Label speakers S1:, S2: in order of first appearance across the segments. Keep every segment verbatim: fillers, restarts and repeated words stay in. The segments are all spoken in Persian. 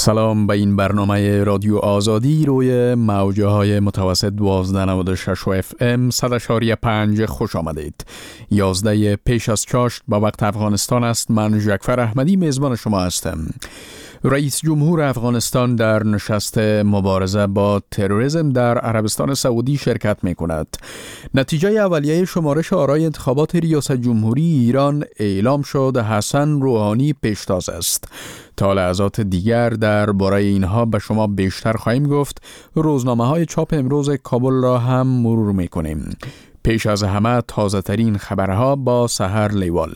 S1: سلام به این برنامه رادیو آزادی روی موجه های متوسط دوازده نود و شش و اف ام صد و شش پنج خوش آمدید. یازده پیش از چاشت با وقت افغانستان است. من جعفر احمدی میزبان شما هستم. رئیس جمهور افغانستان در نشست مبارزه با تروریسم در عربستان سعودی شرکت می کند. نتیجه اولیه شمارش آرای انتخابات ریاست جمهوری ایران اعلام شد. حسن روحانی پیشتاز است. تا لحظات دیگر درباره اینها به شما بیشتر خواهیم گفت. روزنامه های چاپ امروز کابل را هم مرور می کنیم. پیش از همه تازه ترین خبرها با سحر لیوال.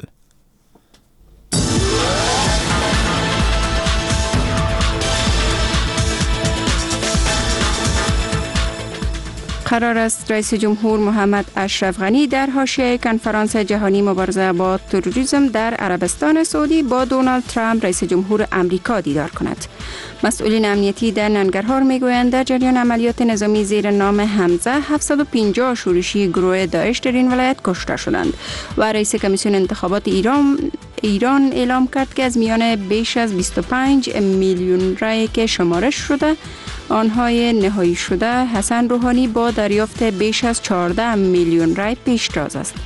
S2: قرار است رئیس جمهور محمد اشرف غنی در حاشیه کنفرانس جهانی مبارزه با تروریسم در عربستان سعودی با دونالد ترامپ رئیس جمهور امریکا دیدار کند. مسئولین امنیتی در ننگرهار میگویند در جریان عملیات نظامی زیر نام حمزه هفتصد و پنجاه شورشی گروه داعش در این ولایت کشته شدند و رئیس کمیسیون انتخابات ایران ایران اعلام کرد که از میان بیش از بیست و پنج میلیون رای که شمارش شده آنهای نهایی شده، حسن روحانی با دریافت بیش از چهارده میلیون رای پیشتاز است.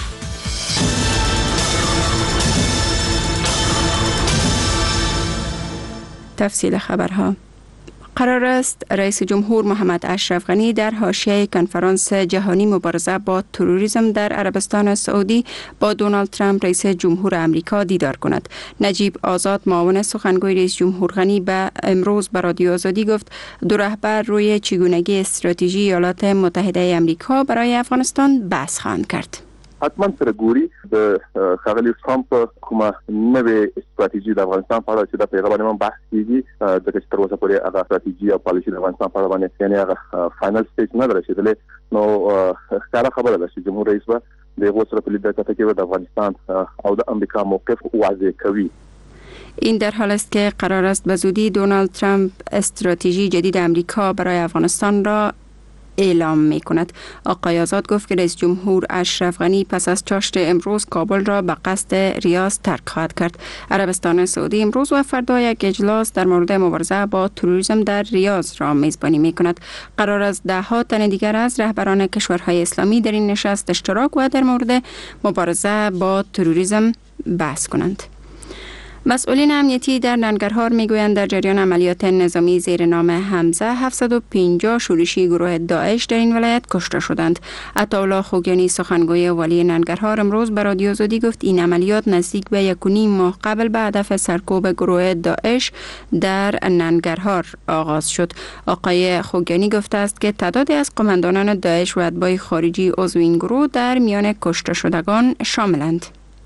S2: تفصیل خبرها. قرار است رئیس جمهور محمد اشرف غنی در حاشیه کنفرانس جهانی مبارزه با تروریسم در عربستان سعودی با دونالد ترامپ رئیس جمهور امریکا دیدار کند. نجیب آزاد معاون سخنگوی رئیس جمهور غنی به امروز به رادیو آزادی گفت دو رهبر روی چگونگی استراتژی ایالات متحده امریکا برای افغانستان بحث خواهند کرد.
S3: حتما سره ګوري د ښاغلي ټرمپ کومه نوې استراتیژي د افغانستان په اړه چې د پیغام باندې بحث کیږي د چې تر اوسه پورې هغه استراتیژي او پالیسي د افغانستان په اړه باندې یعنی هغه فائنل سټیج نه رسیدلې نو ښکاره خبره ده چې جمهور رئیس به د هغو سره په لیدل کته کې د افغانستان او د امریکا موقف واضح کوي.
S2: این در حال است که قرار است به زودی دونالد ترامپ استراتژی جدید امریکا برای افغانستان را اعلام می کند. آقای آزاد گفت که رئیس جمهور اشرف غنی پس از چاشت امروز کابل را به قصد ریاض ترک خواهد کرد. عربستان سعودی امروز و فردا یک اجلاس در مورد مبارزه با تروریسم در ریاض را میزبانی می کند. قرار است ده ها تن دیگر از رهبران کشورهای اسلامی در این نشست اشتراک و در مورد مبارزه با تروریسم بحث کنند. مسئولین امنیتی در ننگرهار میگویند در جریان عملیات نظامی زیر نام حمزه هفتصد و پنجاه شورشی گروه داعش در این ولایت کشته شدند. عطاالله خوگیانی سخنگوی والی ننگرهار امروز به رادیو آزادی گفت این عملیات نزدیک به یک و نیم ماه قبل به هدف سرکوب گروه داعش در ننگرهار آغاز شد. آقای خوگیانی گفته است که تعدادی از قماندانان داعش و اتباع خارجی عضو این گروه در میان کشته شدگان شاملند.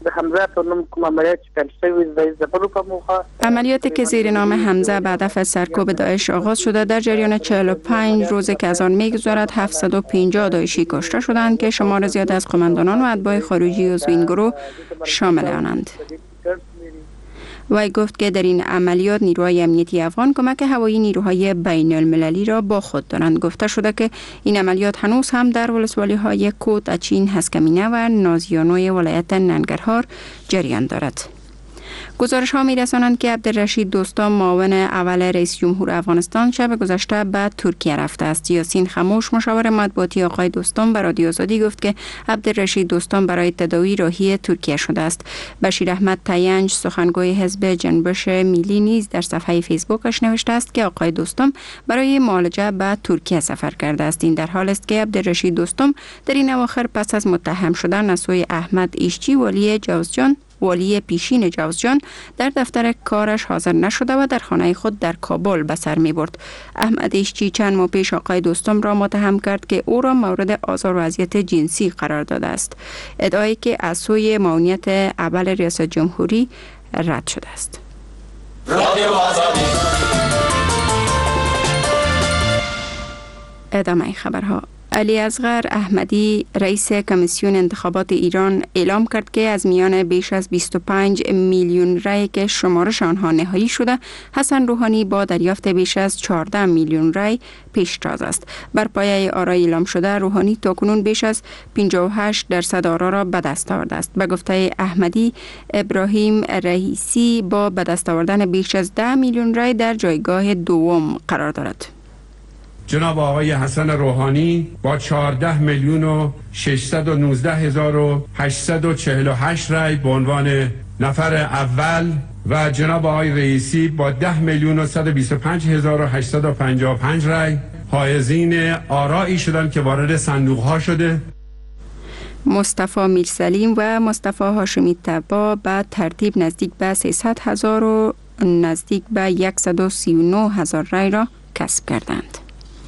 S2: عملیاتی که زیر نام حمزه به هدف سرکوب داعش آغاز شده در جریان چهل و پنج روزه که از آن میگذرد هفتصد و پنجاه داعشی کشته شدند که شمار زیاد از قماندانان و اتباع خارجی عضو این گروه شامل آنند. وی گفت که در این عملیات نیروهای امنیتی افغان کمک هوایی نیروهای بین المللی را با خود دارند. گفته شده که این عملیات هنوز هم در ولسوالی های کوت اچین، هسکمینه و نازیانوی ولایت ننگرهار جریان دارد. گزارش ها می رسانند که عبدالرشید دوستم معاون اول رئیس جمهور افغانستان شب گذشته به ترکیه رفته است. یاسین خموش مشاور مطبوعاتی آقای دوستم به رادیو آزادی گفت که عبدالرشید دوستم برای تداوی راهی ترکیه شده است. بشیر احمد تینج سخنگوی حزب جنبش ملی نیز در صفحه فیسبوکش نوشته است که آقای دوستم برای معالجه به ترکیه سفر کرده است. این در حال است که عبدالرشید دوستم در این اواخر پس از متهم شدن از سوی احمد ایشچی والی جوزجان والی پیشین جوزجان در دفتر کارش حاضر نشده و در خانه خود در کابل به سر می برد. احمد ایشچی چند ماه پیش آقای دوستم را متهم کرد که او را مورد آزار و اذیت جنسی قرار داده است. ادعایی که از سوی معاونیت اول ریاست جمهوری رد شده است. ادامه خبرها. علی اصغر احمدی رئیس کمیسیون انتخابات ایران اعلام کرد که از میان بیش از بیست و پنج میلیون رای که شمارش آنها نهایی شده، حسن روحانی با دریافت بیش از چهارده میلیون رای پیشتاز است. بر پایه آرای اعلام شده، روحانی تاکنون بیش از پنجاه و هشت درصد آرا را به دست آورده است. به گفته احمدی، ابراهیم رئیسی با به دست آوردن بیش از ده میلیون رای در جایگاه دوم قرار دارد.
S4: جناب آقای حسن روحانی با چهارده میلیون و ششصد و نوزده هزار و هشتصد و چهل و هشت رای به عنوان نفر اول و جناب آقای رئیسی با ده میلیون و صد و بیست و پنج هزار و هشتصد و پنجاه و پنج رای حائزین آرایی شدند که وارد صندوق ها شده.
S2: مصطفی میرسلیم و مصطفی هاشمی طبا به ترتیب نزدیک به سیصد هزار و نزدیک به صد و سی و نه هزار رای را کسب کردند.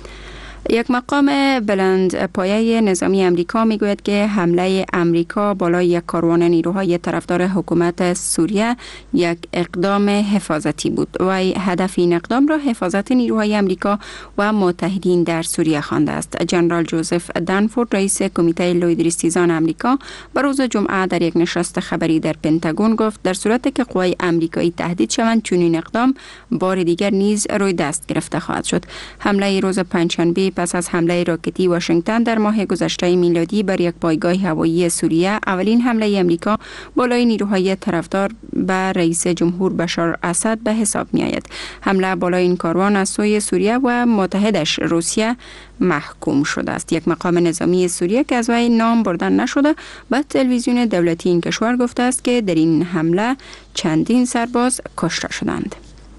S2: یک مقام بلند پایه نظامی امریکا میگوید که حمله امریکا بالای یک کاروان نیروهای طرفدار حکومت سوریه یک اقدام حفاظتی بود و هدف این اقدام را حفاظت نیروهای امریکا و متحدین در سوریه خوانده است. جنرال جوزف دنفورد رئیس کمیته لویدریستیزان امریکا به روز جمعه در یک نشست خبری در پنتاگون گفت در صورتی که قوای امریکایی تهدید شوند، چنین اقدام بار دیگر نیز روی دست گرفته خواهد شد. حمله روز پنجشنبه پس از حمله راکتی واشنگتن در ماه گذشته میلادی بر یک پایگاه هوایی سوریه، اولین حمله امریکا بالای نیروهای طرفدار به رئیس جمهور بشار اسد به حساب می آید. حمله بالای این کاروان از سوی سوریه و متحدش روسیه محکوم شده است. یک مقام نظامی سوریه که از وی نام بردن نشده به تلویزیون دولتی این کشور گفته است که در این حمله چندین سرباز کشته شدند.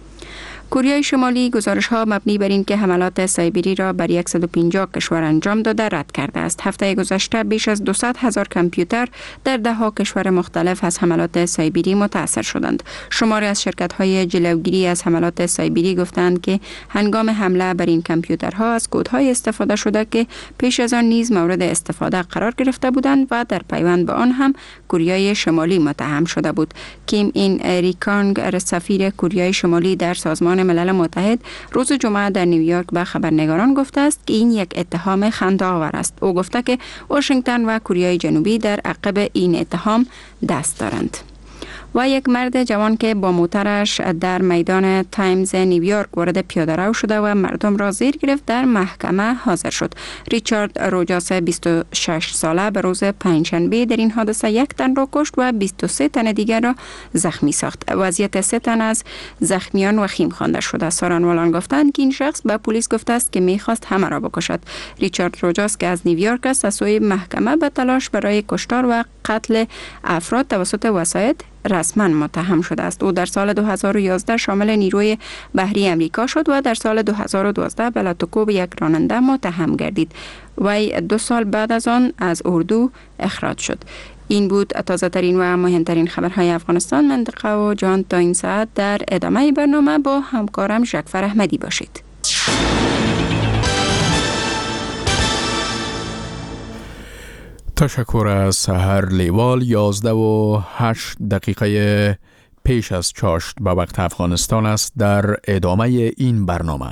S2: کره شمالی گزارش ها مبنی بر این که حملات سایبری را بر صد و پنجاه کشور انجام داده رد کرده است. هفته گذشته بیش از دویست هزار کامپیوتر در ده ها کشور مختلف از حملات سایبری متاثر شدند. شماری از شرکت های جلوگیری از حملات سایبری گفتند که هنگام حمله بر این کامپیوترها از کدهای استفاده شده که پیش از آن نیز مورد استفاده قرار گرفته بودند و در پیوند به آن هم کره شمالی متهم شده بود. کیم این ریکانگ، سفیر کره شمالی در سازمان ملل متحد، روز جمعه در نیویورک به خبرنگاران گفته است که این یک اتهام خنده‌آور است. او گفته که واشنگتن و کره جنوبی در عقب این اتهام دست دارند. و یک مرد جوان که با موترش در میدان تایمز نیویورک وارد پیاده‌رو شده و مردم را زیر گرفت در محکمه حاضر شد. ریچارد روجاس بیست و شش ساله به روز پنجشنبه در این حادثه یک تن را کشت و بیست و سه تن دیگر را زخمی ساخت. وضعیت سه تن از زخمیان وخیم خوانده شده. سارانوالان گفتند که این شخص به پلیس گفته است که می‌خواست همه را بکشد. ریچارد روجاس که از نیویورک است، از سوی محکمه به تلاش برای کشتار و قتل افراد توسط وسایط رسما متهم شده است. او در سال دو هزار و یازده شامل نیروی بحری امریکا شد و در سال دو هزار و دوازده به لاتوکو به یک راننده متهم گردید. وی دو سال بعد از آن از اردو اخراج شد. این بود تازه ترین و مهمترین خبرهای افغانستان، منطقه و جهان تا این ساعت. در ادامه برنامه با همکارم جعفر احمدی باشید.
S1: تشکر از سحر لیوال. یازده و هشت دقیقه پیش از چاشت به وقت افغانستان است. در ادامه این برنامه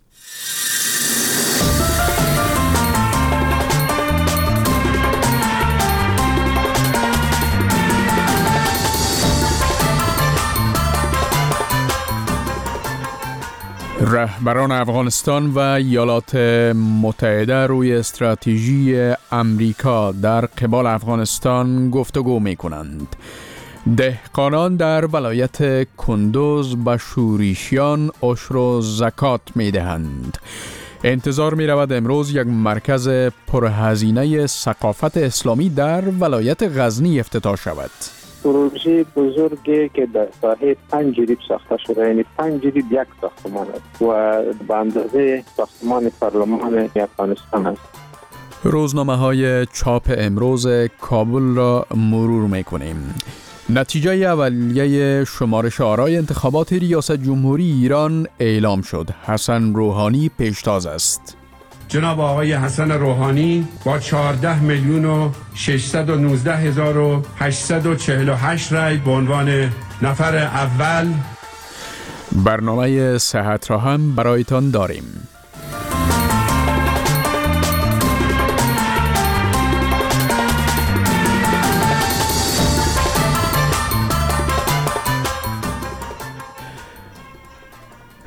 S1: رهبران افغانستان و ایالات متحده روی استراتژی امریکا در قبال افغانستان گفتگو می کنند. دهقانان در ولایت کندوز به شورشیان عشر و زکات می دهند. انتظار می رود امروز یک مرکز پرهزینه ثقافت اسلامی در ولایت غزنی افتتاح شود.
S5: پروژه بزرگی که در ساحه پنج جریب ساخته شده، یعنی پنج جریب یک ساختمان است و به اندازه ساختمان پارلمان افغانستان است.
S1: روزنامه های چاپ امروز کابل را مرور میکنیم. نتیجه اولیه شمارش آرای انتخابات ریاست جمهوری ایران اعلام شد. حسن روحانی پیشتاز است.
S4: جناب آقای حسن روحانی با چهارده میلیون و ششصد و نوزده هزار و هشتصد و چهل و هشت رای به عنوان نفر اول.
S1: برنامه صحت را هم برایتان داریم.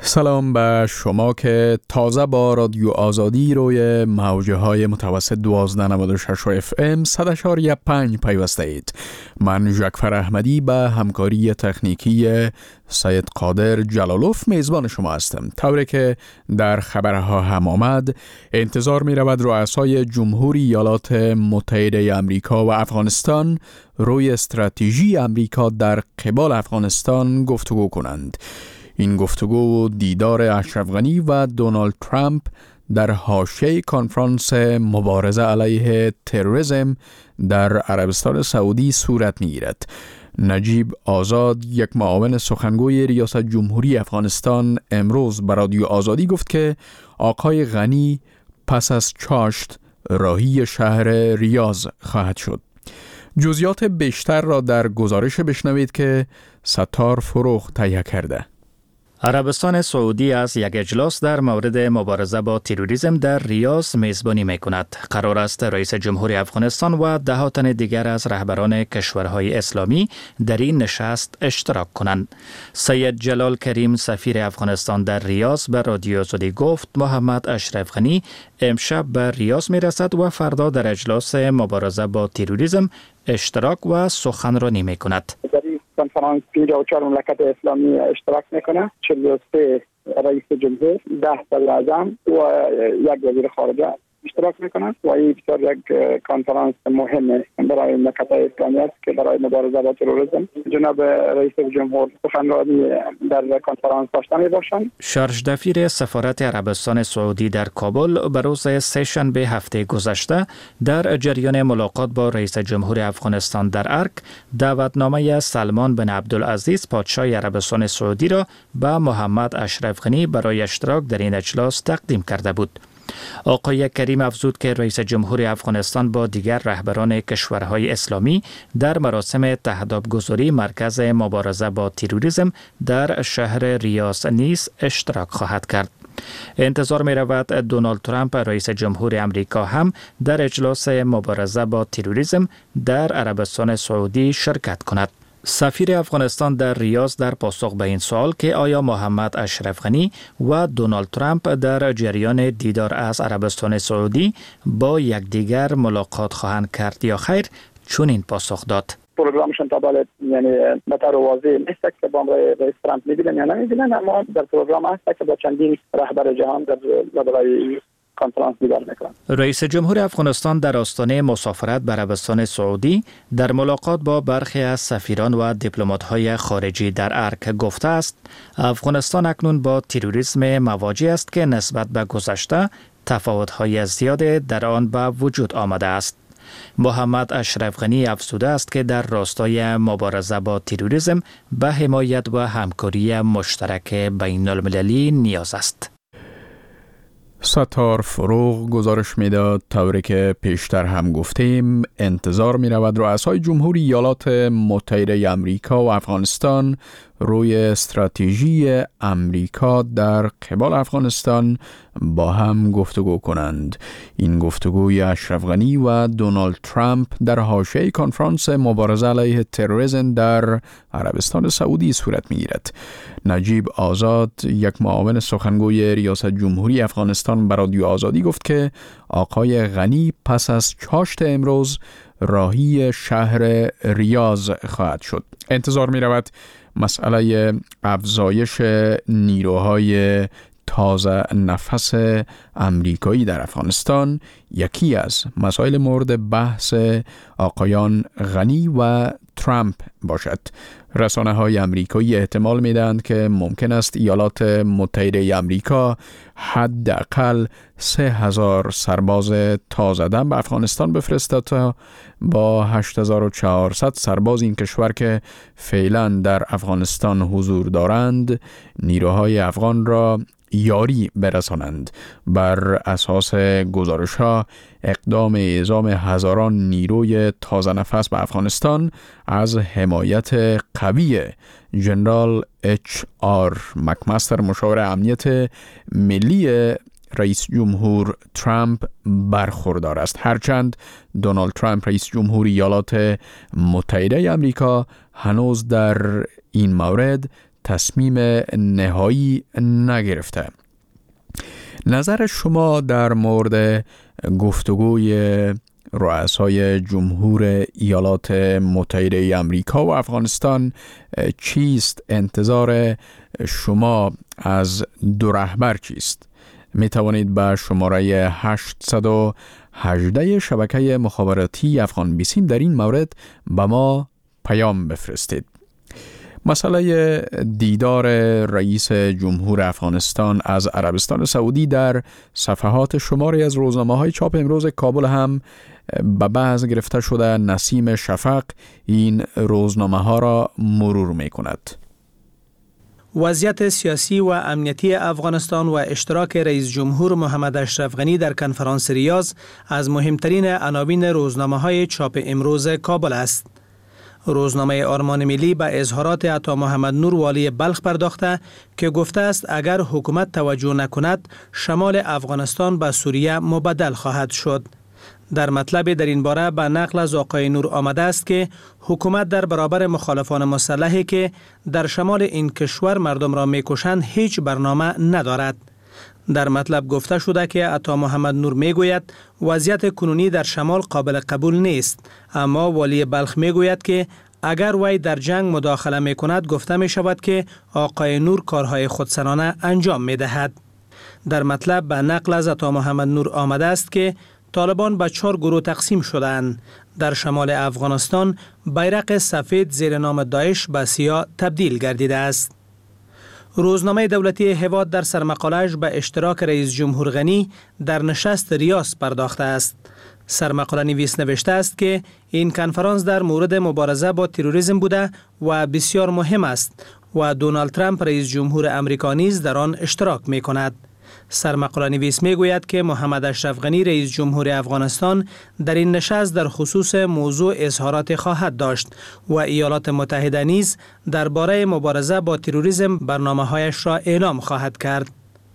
S1: سلام به شما که تازه با رادیو آزادی روی موجه های متوسط دوازده نود و شش اف ام صد و چهار پنج پیوسته اید. من جعفر احمدی به همکاری تکنیکی سید قادر جلالوف میزبان شما هستم. طوری که در خبرها هم آمد، انتظار می رود رؤسای جمهوری ایالات متحده آمریکا و افغانستان روی استراتژی آمریکا در قبال افغانستان گفتگو کنند. این گفتگو و دیدار اشرف غنی و دونالد ترامپ در حاشیه کنفرانس مبارزه علیه تروریسم در عربستان سعودی صورت می‌گیرد. نجیب آزاد، یک معاون سخنگوی ریاست جمهوری افغانستان، امروز به رادیو آزادی گفت که آقای غنی پس از چاشت راهی شهر ریاض خواهد شد. جزئیات بیشتر را در گزارش بشنوید که ستار فروغ تهیه کرده.
S6: عربستان سعودی از یک اجلاس در مورد مبارزه با تروریسم در ریاض میزبانی میکند. قرار است رئیس جمهوری افغانستان و ده تن دیگر از رهبران کشورهای اسلامی در این نشست اشتراک کنند. سید جلال کریم سفیر افغانستان در ریاض به رادیو آزادی گفت محمد اشرف غنی امشب به ریاض میرسد و فردا در اجلاس مبارزه با تروریسم اشتراک و سخنرانی میکند.
S7: کنفرانس پنجاه و چهار مملکت اسلامی اشتراک میکنه. چهل و سه رئیس جمهور، ده صدر اعظم و یک وزیر خارجه اشتراک میکنند و این بسیار یک کنفرانس مهمه برای مملکت اسلامی است که برای مبارزه با تروریسم جناب رئیس جمهور سخنرانی در کنفرانس داشته میباشند.
S6: شارژ دفیر سفارت عربستان سعودی در کابل به روز سه‌شنبه هفته گذشته در جریان ملاقات با رئیس جمهور افغانستان در ارک دعوتنامه سلمان بن عبدالعزیز پادشاه عربستان سعودی را به محمد اشرف غنی برای اشتراک در این اجلاس تقدیم کرده بود. آقای کریم افزود که رئیس جمهور افغانستان با دیگر رهبران کشورهای اسلامی در مراسم تهدابگذاری مرکز مبارزه با تروریسم در شهر ریاض نیز اشتراک خواهد کرد. انتظار می رود دونالد ترامپ رئیس جمهور امریکا هم در اجلاس مبارزه با تروریسم در عربستان سعودی شرکت کند. سفیر افغانستان در ریاض در پاسخ به این سوال که آیا محمد اشرف غنی و دونالد ترامپ در جریان دیدار از عربستان سعودی با یکدیگر ملاقات خواهند کرد یا خیر، چنین پاسخ داد.
S7: پروگرامشون تا بالا یعنی به طور واضح نیست که با رئیس ترامپ می‌بینن یا نمی‌بینن، اما در پروگرام هست که با چندین رهبر جهان در برای کنفرانس دیدار میکنند.
S6: رئیس جمهور افغانستان در آستانه مسافرت به عربستان سعودی در ملاقات با برخی از سفیران و دیپلمات‌های خارجی در ارک گفته است افغانستان اکنون با تروریسم مواجه است که نسبت به گذشته تفاوت‌های زیاد در آن به وجود آمده است. محمد اشرف غنی افزوده است که در راستای مبارزه با تروریسم به حمایت و همکاری مشترک بین المللی نیاز است.
S1: ستار فروغ گزارش میداد طوری که پیشتر هم گفتیم انتظار می رود رؤسای جمهوری ایالات متحده آمریکا و افغانستان روی استراتژی امریکا در قبال افغانستان با هم گفتگو کنند. این گفتگوی اشرف غنی و دونالد ترامپ در حاشیه کنفرانس مبارزه علیه تروریسم در عربستان سعودی صورت می‌گیرد. نجیب آزاد، یک معاون سخنگوی ریاست جمهوری افغانستان، به رادیو آزادی گفت که آقای غنی پس از چاشت امروز راهی شهر ریاض خواهد شد. انتظار می رود مسئله افزایش نیروهای تازه نفس امریکایی در افغانستان یکی از مسائل مورد بحث آقایان غنی و ترامپ باشد. رسانه های امریکایی احتمال می دهند که ممکن است ایالات متحده امریکا حداقل سه هزار سرباز تازه دم به افغانستان بفرستد تا با هشت هزار و چهارصد سرباز این کشور که فعلا در افغانستان حضور دارند نیروهای افغان را یاری برسانند. بر اساس گزارش ها اقدام اعزام هزاران نیروی تازه نفس به افغانستان از حمایت قوی جنرال اچ آر مکمستر مشاور امنیت ملی رئیس جمهور ترامپ برخوردار است. هرچند دونالد ترامپ رئیس جمهور ایالات متحده آمریکا هنوز در این مورد تصمیم نهایی نگرفته. نظر شما در مورد گفتگوی رؤسای جمهور ایالات متحده امریکا و افغانستان چیست؟ انتظار شما از دو رهبر چیست؟ می توانید به شماره هشتصد و هجده شبکه مخابراتی افغان بیسیم در این مورد به ما پیام بفرستید. مسئله دیدار رئیس جمهور افغانستان از عربستان سعودی در صفحات شماری از روزنامه‌های چاپ امروز کابل هم به بحث گرفته شده. نسیم شفق این روزنامه‌ها را مرور می‌کند.
S8: وضعیت سیاسی و امنیتی افغانستان و اشتراک رئیس جمهور محمد اشرف غنی در کنفرانس ریاض از مهمترین عناوین روزنامه‌های چاپ امروز کابل است. روزنامه آرمان ملی به اظهارات عطا محمد نور والی بلخ پرداخته که گفته است اگر حکومت توجه نکند شمال افغانستان به سوریه مبدل خواهد شد. در مطلب در این باره به نقل از آقای نور آمده است که حکومت در برابر مخالفان مسلحی که در شمال این کشور مردم را میکشند هیچ برنامه ندارد. در مطلب گفته شده که عطا محمد نور میگوید وضعیت کنونی در شمال قابل قبول نیست، اما والی بلخ میگوید که اگر وی در جنگ مداخله میکند گفته می شود که آقای نور کارهای خودسرانه انجام میدهد. در مطلب به نقل از عطا محمد نور آمده است که طالبان به چهار گروه تقسیم شدند. در شمال افغانستان بیرق سفید زیر نام داعش به سیاه تبدیل گردیده است. روزنامه دولتی هواد در سرمقاله‌اش به اشتراک رئیس جمهور غنی در نشست ریاض پرداخته است. سرمقاله نویس نوشته است که این کنفرانس در مورد مبارزه با تروریسم بوده و بسیار مهم است و دونالد ترامپ رئیس جمهور امریکا نیز در آن اشتراک می کند. سرمقاله نویس می گوید که محمد اشرف غنی رئیس جمهور افغانستان در این نشست در خصوص موضوع اظهارات خواهد داشت و ایالات متحده نیز درباره مبارزه با تروریسم برنامه‌هایش را اعلام خواهد کرد.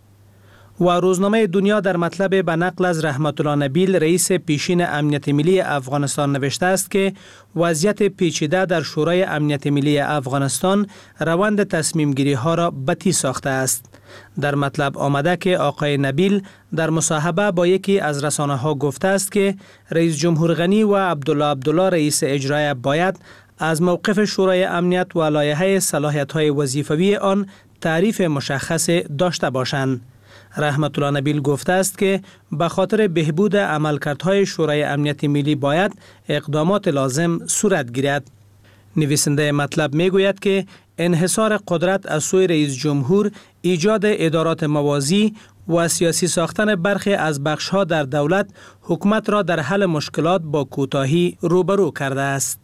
S8: و روزنامه دنیا در مطلب به نقل از رحمت الله نبیل رئیس پیشین امنیت ملی افغانستان نوشته است که وضعیت پیچیده در شورای امنیت ملی افغانستان روند تصمیم گیری ها را بطی ساخته است. در مطلب آمده که آقای نبیل در مصاحبه با یکی از رسانه ها گفته است که رئیس جمهور غنی و عبدالله عبدالله رئیس اجرایی باید از موقف شورای امنیت و لایحه صلاحیت های وظیفوی آن تعریف مشخص داشته باشند. رحمت الله نبیل گفته است که به خاطر بهبود عملکردهای شورای امنیت ملی باید اقدامات لازم صورت گیرد. نویسنده مطلب می گوید که انحصار قدرت از سوی رئیس جمهور، ایجاد ادارات موازی و سیاسی ساختن برخی از بخش‌ها در دولت حکومت را در حل مشکلات با کوتاهی روبرو کرده است.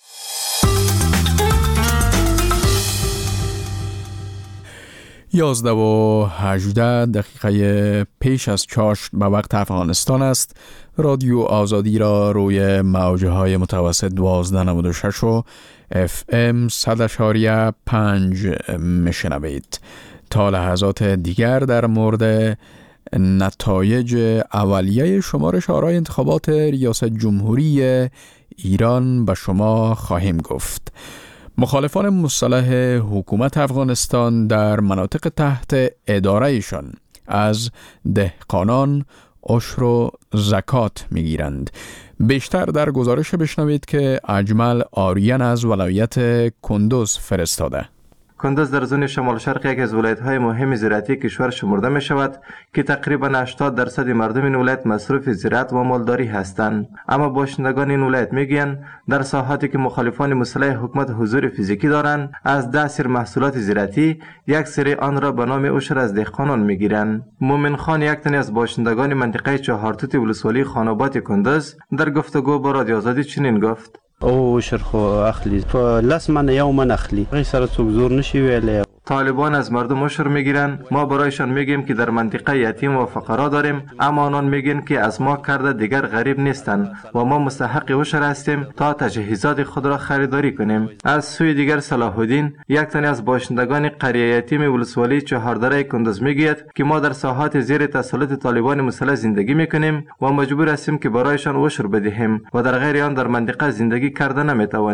S1: یازده و هجده دقیقه پیش از چاشت به وقت افغانستان است. رادیو آزادی را روی موجه های متوسط دوازده نود و شش و اف ام صد اشاریه پنج میشنوید. تا لحظات دیگر در مورد نتایج اولیه شمارش آرای انتخابات ریاست جمهوری ایران به شما خواهیم گفت. مخالفان مصالح حکومت افغانستان در مناطق تحت ادارهشان از دهقانان عشر و زکات میگیرند. بیشتر در گزارش بشنوید که اجمل آریان از ولایت کندوز فرستاده.
S9: کندوز در زون شمال شرق یک از ولایت‌های مهم زراعتی کشور شمرده می شود که تقریباً هشتاد درصد مردم این ولایت مصروف زراعت و مالداری هستند. اما باشندگان این ولایت میگویند در ساحاتی که مخالفان مسلح حکومت حضور فیزیکی دارند، از ده سری محصولات زراعتی یک سری آن را به نام عشر از دهقانان میگیرند. مومن خان، یک تن از باشندگان منطقه چهارتوت ولسوالی خاناباد کندوز، در گفتگو با رادیو آزادی چنین گفت:
S10: او شرخو اخلی لس من یوم اخلی غیر سر څوک زور نشي ویلی.
S9: طالبان از مردم عشر میگیرن. ما برایشان میگیم که در منطقه یتیم و فقرا داریم، اما آنان میگن که از ما کرده دیگر غریب نیستند و ما مستحق عشر هستیم تا تجهیزات خود را خریداری کنیم. از سوی دیگر صلاح الدین، یک تن از باشندگان قریه یتیم ولسوالی چهاردره کندوز میگوید که ما در ساحات زیر تسلط طالبان مسلح زندگی میکنیم و مجبور هستیم که برایشان عشر بدهیم و در غیر آن در منطقه زندگی کرده نمیتوانیم.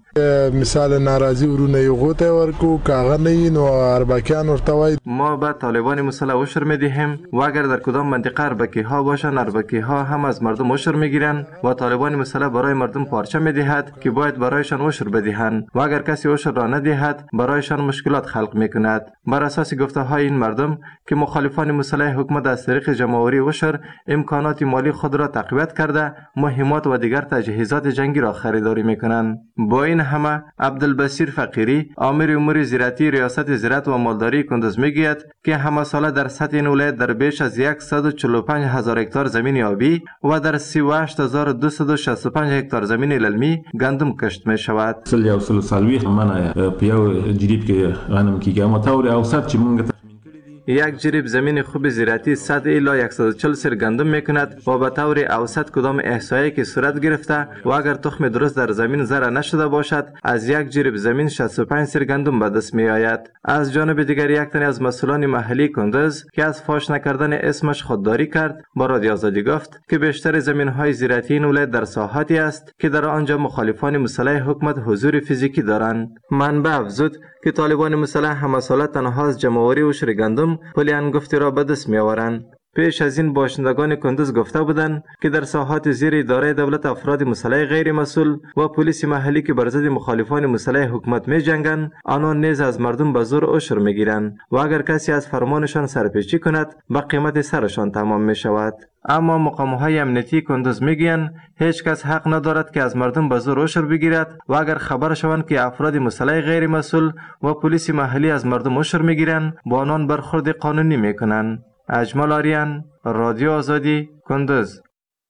S11: مثال ناراضي ورونه یو غوته ورکو کاغه نه نو اربکیان ورته
S9: ما به طالبان مسلح عشر میدهیم و اگر در کدام منطقه اربکی ها باشن اربکی ها هم از مردم عشر میگیرن و طالبان مسلح برای مردم پارچه میدهد که باید برایشان عشر بدهند و اگر کسی عشر را ندهد برایشان مشکلات خلق میکند. بر اساس گفته های این مردم که مخالفان مسلح حکومت از طریق جمع‌آوری عشر امکانات مالی خود را تقویت کرده مهمات و دیگر تجهیزات جنگی را خریداری میکنند. با این همه عبدالبصیر فقیری آمر امور زراعتی ریاست زراعت و مالداری کندز میگوید که همه ساله در سطح این ولایت در بیش از صد و چهل و پنج هزار هکتار زمین آبی و در سی و هشت هزار و دویست و شصت و پنج هکتار زمین للمی گندم کشت می شود.
S12: سل یا سل سالوی همانه پیاو جریب که غنم کی اما تاور اوسط چی مونږ
S9: یک جریب زمین خوب زراعتی صد الی صد و چهل سر گندم میکند و به طور اوسط کدام احصایی که صورت گرفته و اگر تخم درست در زمین زرع نشده باشد از یک جریب زمین شصت و پنج سر گندم به دست می آید. از جانب دیگر یک تن از مسئولان محلی کندز که از فاش نکردن اسمش خودداری کرد با رادیو آزادی گفت که بیشتر زمین های زراعتی این ولایت در ساحاتی است که در آنجا مخالفان مسلح حکومت حضور فیزیکی دارند. منبع افزود که طالبان مسلح همه ساله تنها از جمع‌آوری عشر گندم پلی انگفتی را به دست می‌آورند. پیش از این باشندگان کندز گفته بودند که در ساحات زیر اداره دولت افراد مسلح غیر مسئول و پلیس محلی که بر ضد مخالفان مسلح حکومت می‌جنگند آنان نیز از مردم به زور عشر می‌گیرند و اگر کسی از فرمانشان سرپیچی کند به قیمت سرشان تمام می‌شود. اما مقام‌های امنیتی کندز میگویند هیچ کس حق ندارد که از مردم به زور عشر بگیرد و اگر خبر شوند که افراد مسلح غیر مسئول و پلیس محلی از مردم عشر می‌گیرند با آنان برخورد قانونی می‌کنند. اجمل آریان، رادیو آزادی، کندز.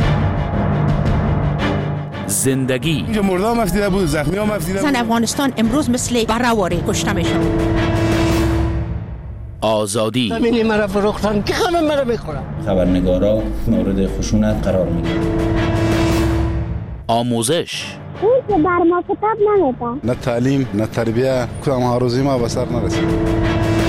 S13: زندگی
S14: اینجا مرده هم افتیده بود، زخمی هم افتیده بود.
S15: زن افغانستان امروز مثل برهواری کشته میشن.
S13: آزادی
S16: زمینی مرا فروختن که خمه مرا میخورم.
S17: خبرنگارا مورد خشونت قرار میگیرن.
S13: آموزش
S18: اون که بر ما کتاب نمیده.
S11: نه تعلیم، نه تربیه، کدام آرزوی ما به سر نرسید.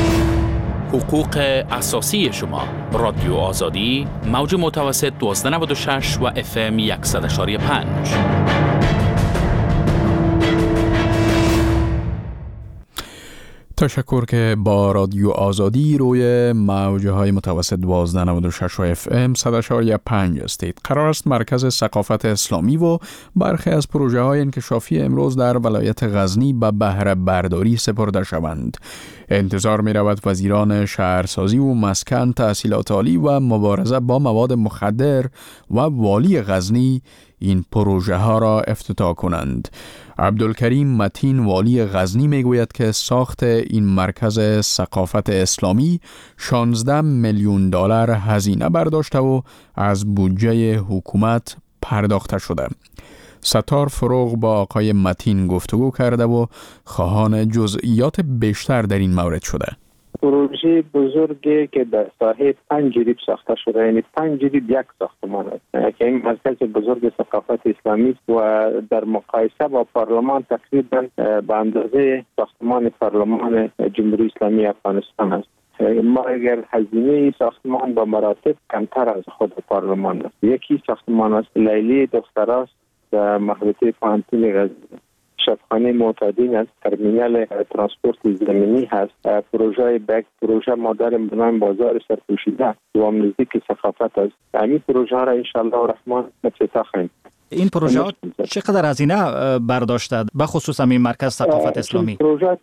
S13: حقوق اساسی شما. رادیو آزادی موج متوسط دوازده نود و شش و اف ام صد و یک و پنج.
S1: تشکر که با رادیو آزادی روی موجه های متوسط دوازده نود و شش و اف ام صد و پنج هستید. قرار است مرکز ثقافت اسلامی و برخی از پروژه های انکشافی امروز در ولایت غزنی به بهره برداری سپرده شوند. انتظار می رود وزیران شهرسازی و مسکن، تحصیلات عالی و مبارزه با مواد مخدر و والی غزنی این پروژه ها را افتتاح کنند. عبدالکریم متین والی غزنی می گوید که ساخت این مرکز ثقافت اسلامی شانزده میلیون دلار هزینه برداشته و از بودجه حکومت پرداخته شده. ستار فروغ با آقای متین گفتگو کرده و خواهان جزئیات بیشتر در این مورد شده.
S5: پروژه بزرگی که در ساحه پنج جریب ساخته شده، یعنی پنج جریب یک ساختمان است که این مرکز بزرگ ثقافت اسلامی است و در مقایسه با پارلمان تقریبا به اندازه ساختمان پارلمان جمهوری اسلامی افغانستان است. ما اگر هزینه ساختمان با مراتب کمتر از خود پارلمان است. یکی ساختمان است لیلی دختراست در محوطه پانتون غزنی، شبخانه معتادین است، ترمینال ترانسپورت زمینی هست، پروژه بک پروژه ما داریم به نام بازار سرپوشیده و نزدیک ثقافت است. همین پروژه را ان شاء الله الرحمن افتتاح خواهیم.
S6: این پروژه چقدر هزینه برداشته به خصوص همین مرکز ثقافت اسلامی؟
S5: پروژه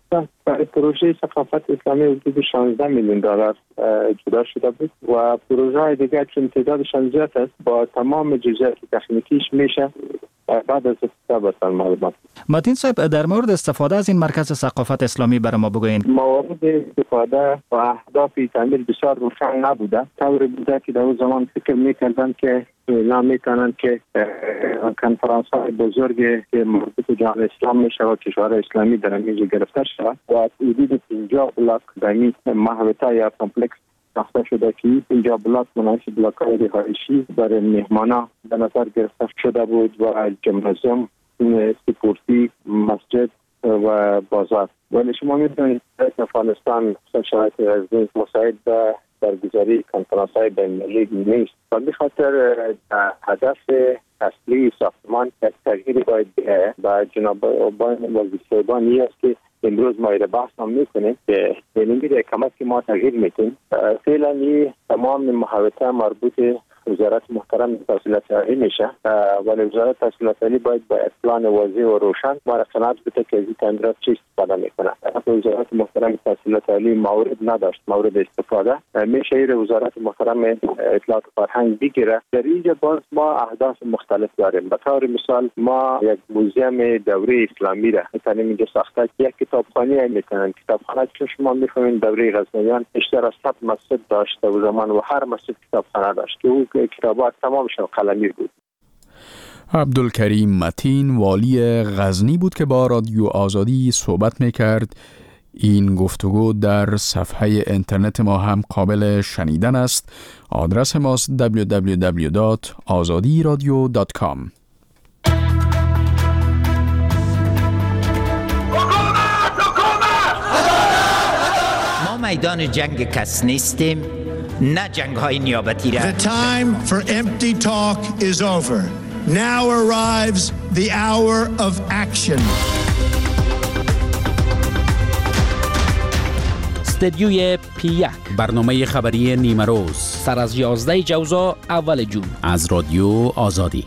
S5: پروژه ثقافت اسلامی حدود شانزده میلیون دلار جدا شده بود و پروژه دیگر چون تعدادشان زیاد است با تمام جزئیات تکنیکیش میشه بعد از استفاده بسن معلومات.
S6: متین صاحب در مورد استفاده از این مرکز ثقافت اسلامی برای ما بگوین.
S5: موارد استفاده و اهداف تعمیر بسیار روشن نبوده. طوری بوده که در اون زمان فکر میکردن که اعلام میکنن که کنفرانس های بزرگی که مربوط به جهان اسلام میشه و کشور اسلامی در اینجا گرفته شود و حدود پنجاه بلاک در این محوطه یا کمپلکس ساخته شده که اینجا بلاک مناسب بلاک های رهایشی برای مهمانا به نظر گرفته شده بود و جمنازیوم، سپورتی، مسجد و بازار. ولی شما میتونید افغانستان شرایط غزنی مساعد به برگزاری کنفرانس‌های بین‌المللی نیست. و به خاطر هدف اصلی ساختمان تغییری باید بیاید و جناب آقای وزیرستان است که امروز ما را بحث هم میکنیم که نمیده کمک که ما تغییر میکنیم. فعلا تمام محاوطه مربوط وزارت محترم تحصیلات عالی میشه ولی وزارت تحصیلات عالی باید با پلان واضح و روشن ما را قناعت بده که از این تندرات چی استفاده میکنه. وزارت محترم تحصیلات عالی مورد نداشت، مورد استفاده میشه این وزارت محترم اطلاعات فرهنگ بگیره. در اینجا باز ما اهداف مختلف داریم. به طور مثال ما یک موزیم دوره اسلامی را مثلا اینجا ساخته، یک کتابخانه میکنن. کتابخانه که شما میفهمین دوره غزنویان بیشتر از صد مسجد داشت و زمان و هر مسجد کتابخانه داشت که او کتابات تمامشون قلمی بود.
S1: عبدالکریم متین والی غزنی بود که با رادیو آزادی صحبت میکرد. این گفتگو در صفحه اینترنت ما هم قابل شنیدن است. آدرس ماست دبلیو دبلیو دبلیو دات آزادی رادیو دات کام.
S19: ما میدان جنگ کس نیستیم، نه جنگ های نیابتی را.
S20: The time for empty talk is over. Now arrives the hour of action.
S13: استدیوی پی یک، برنامه خبری نیمه روز، سر از یازده جوزا اول جون، از رادیو آزادی.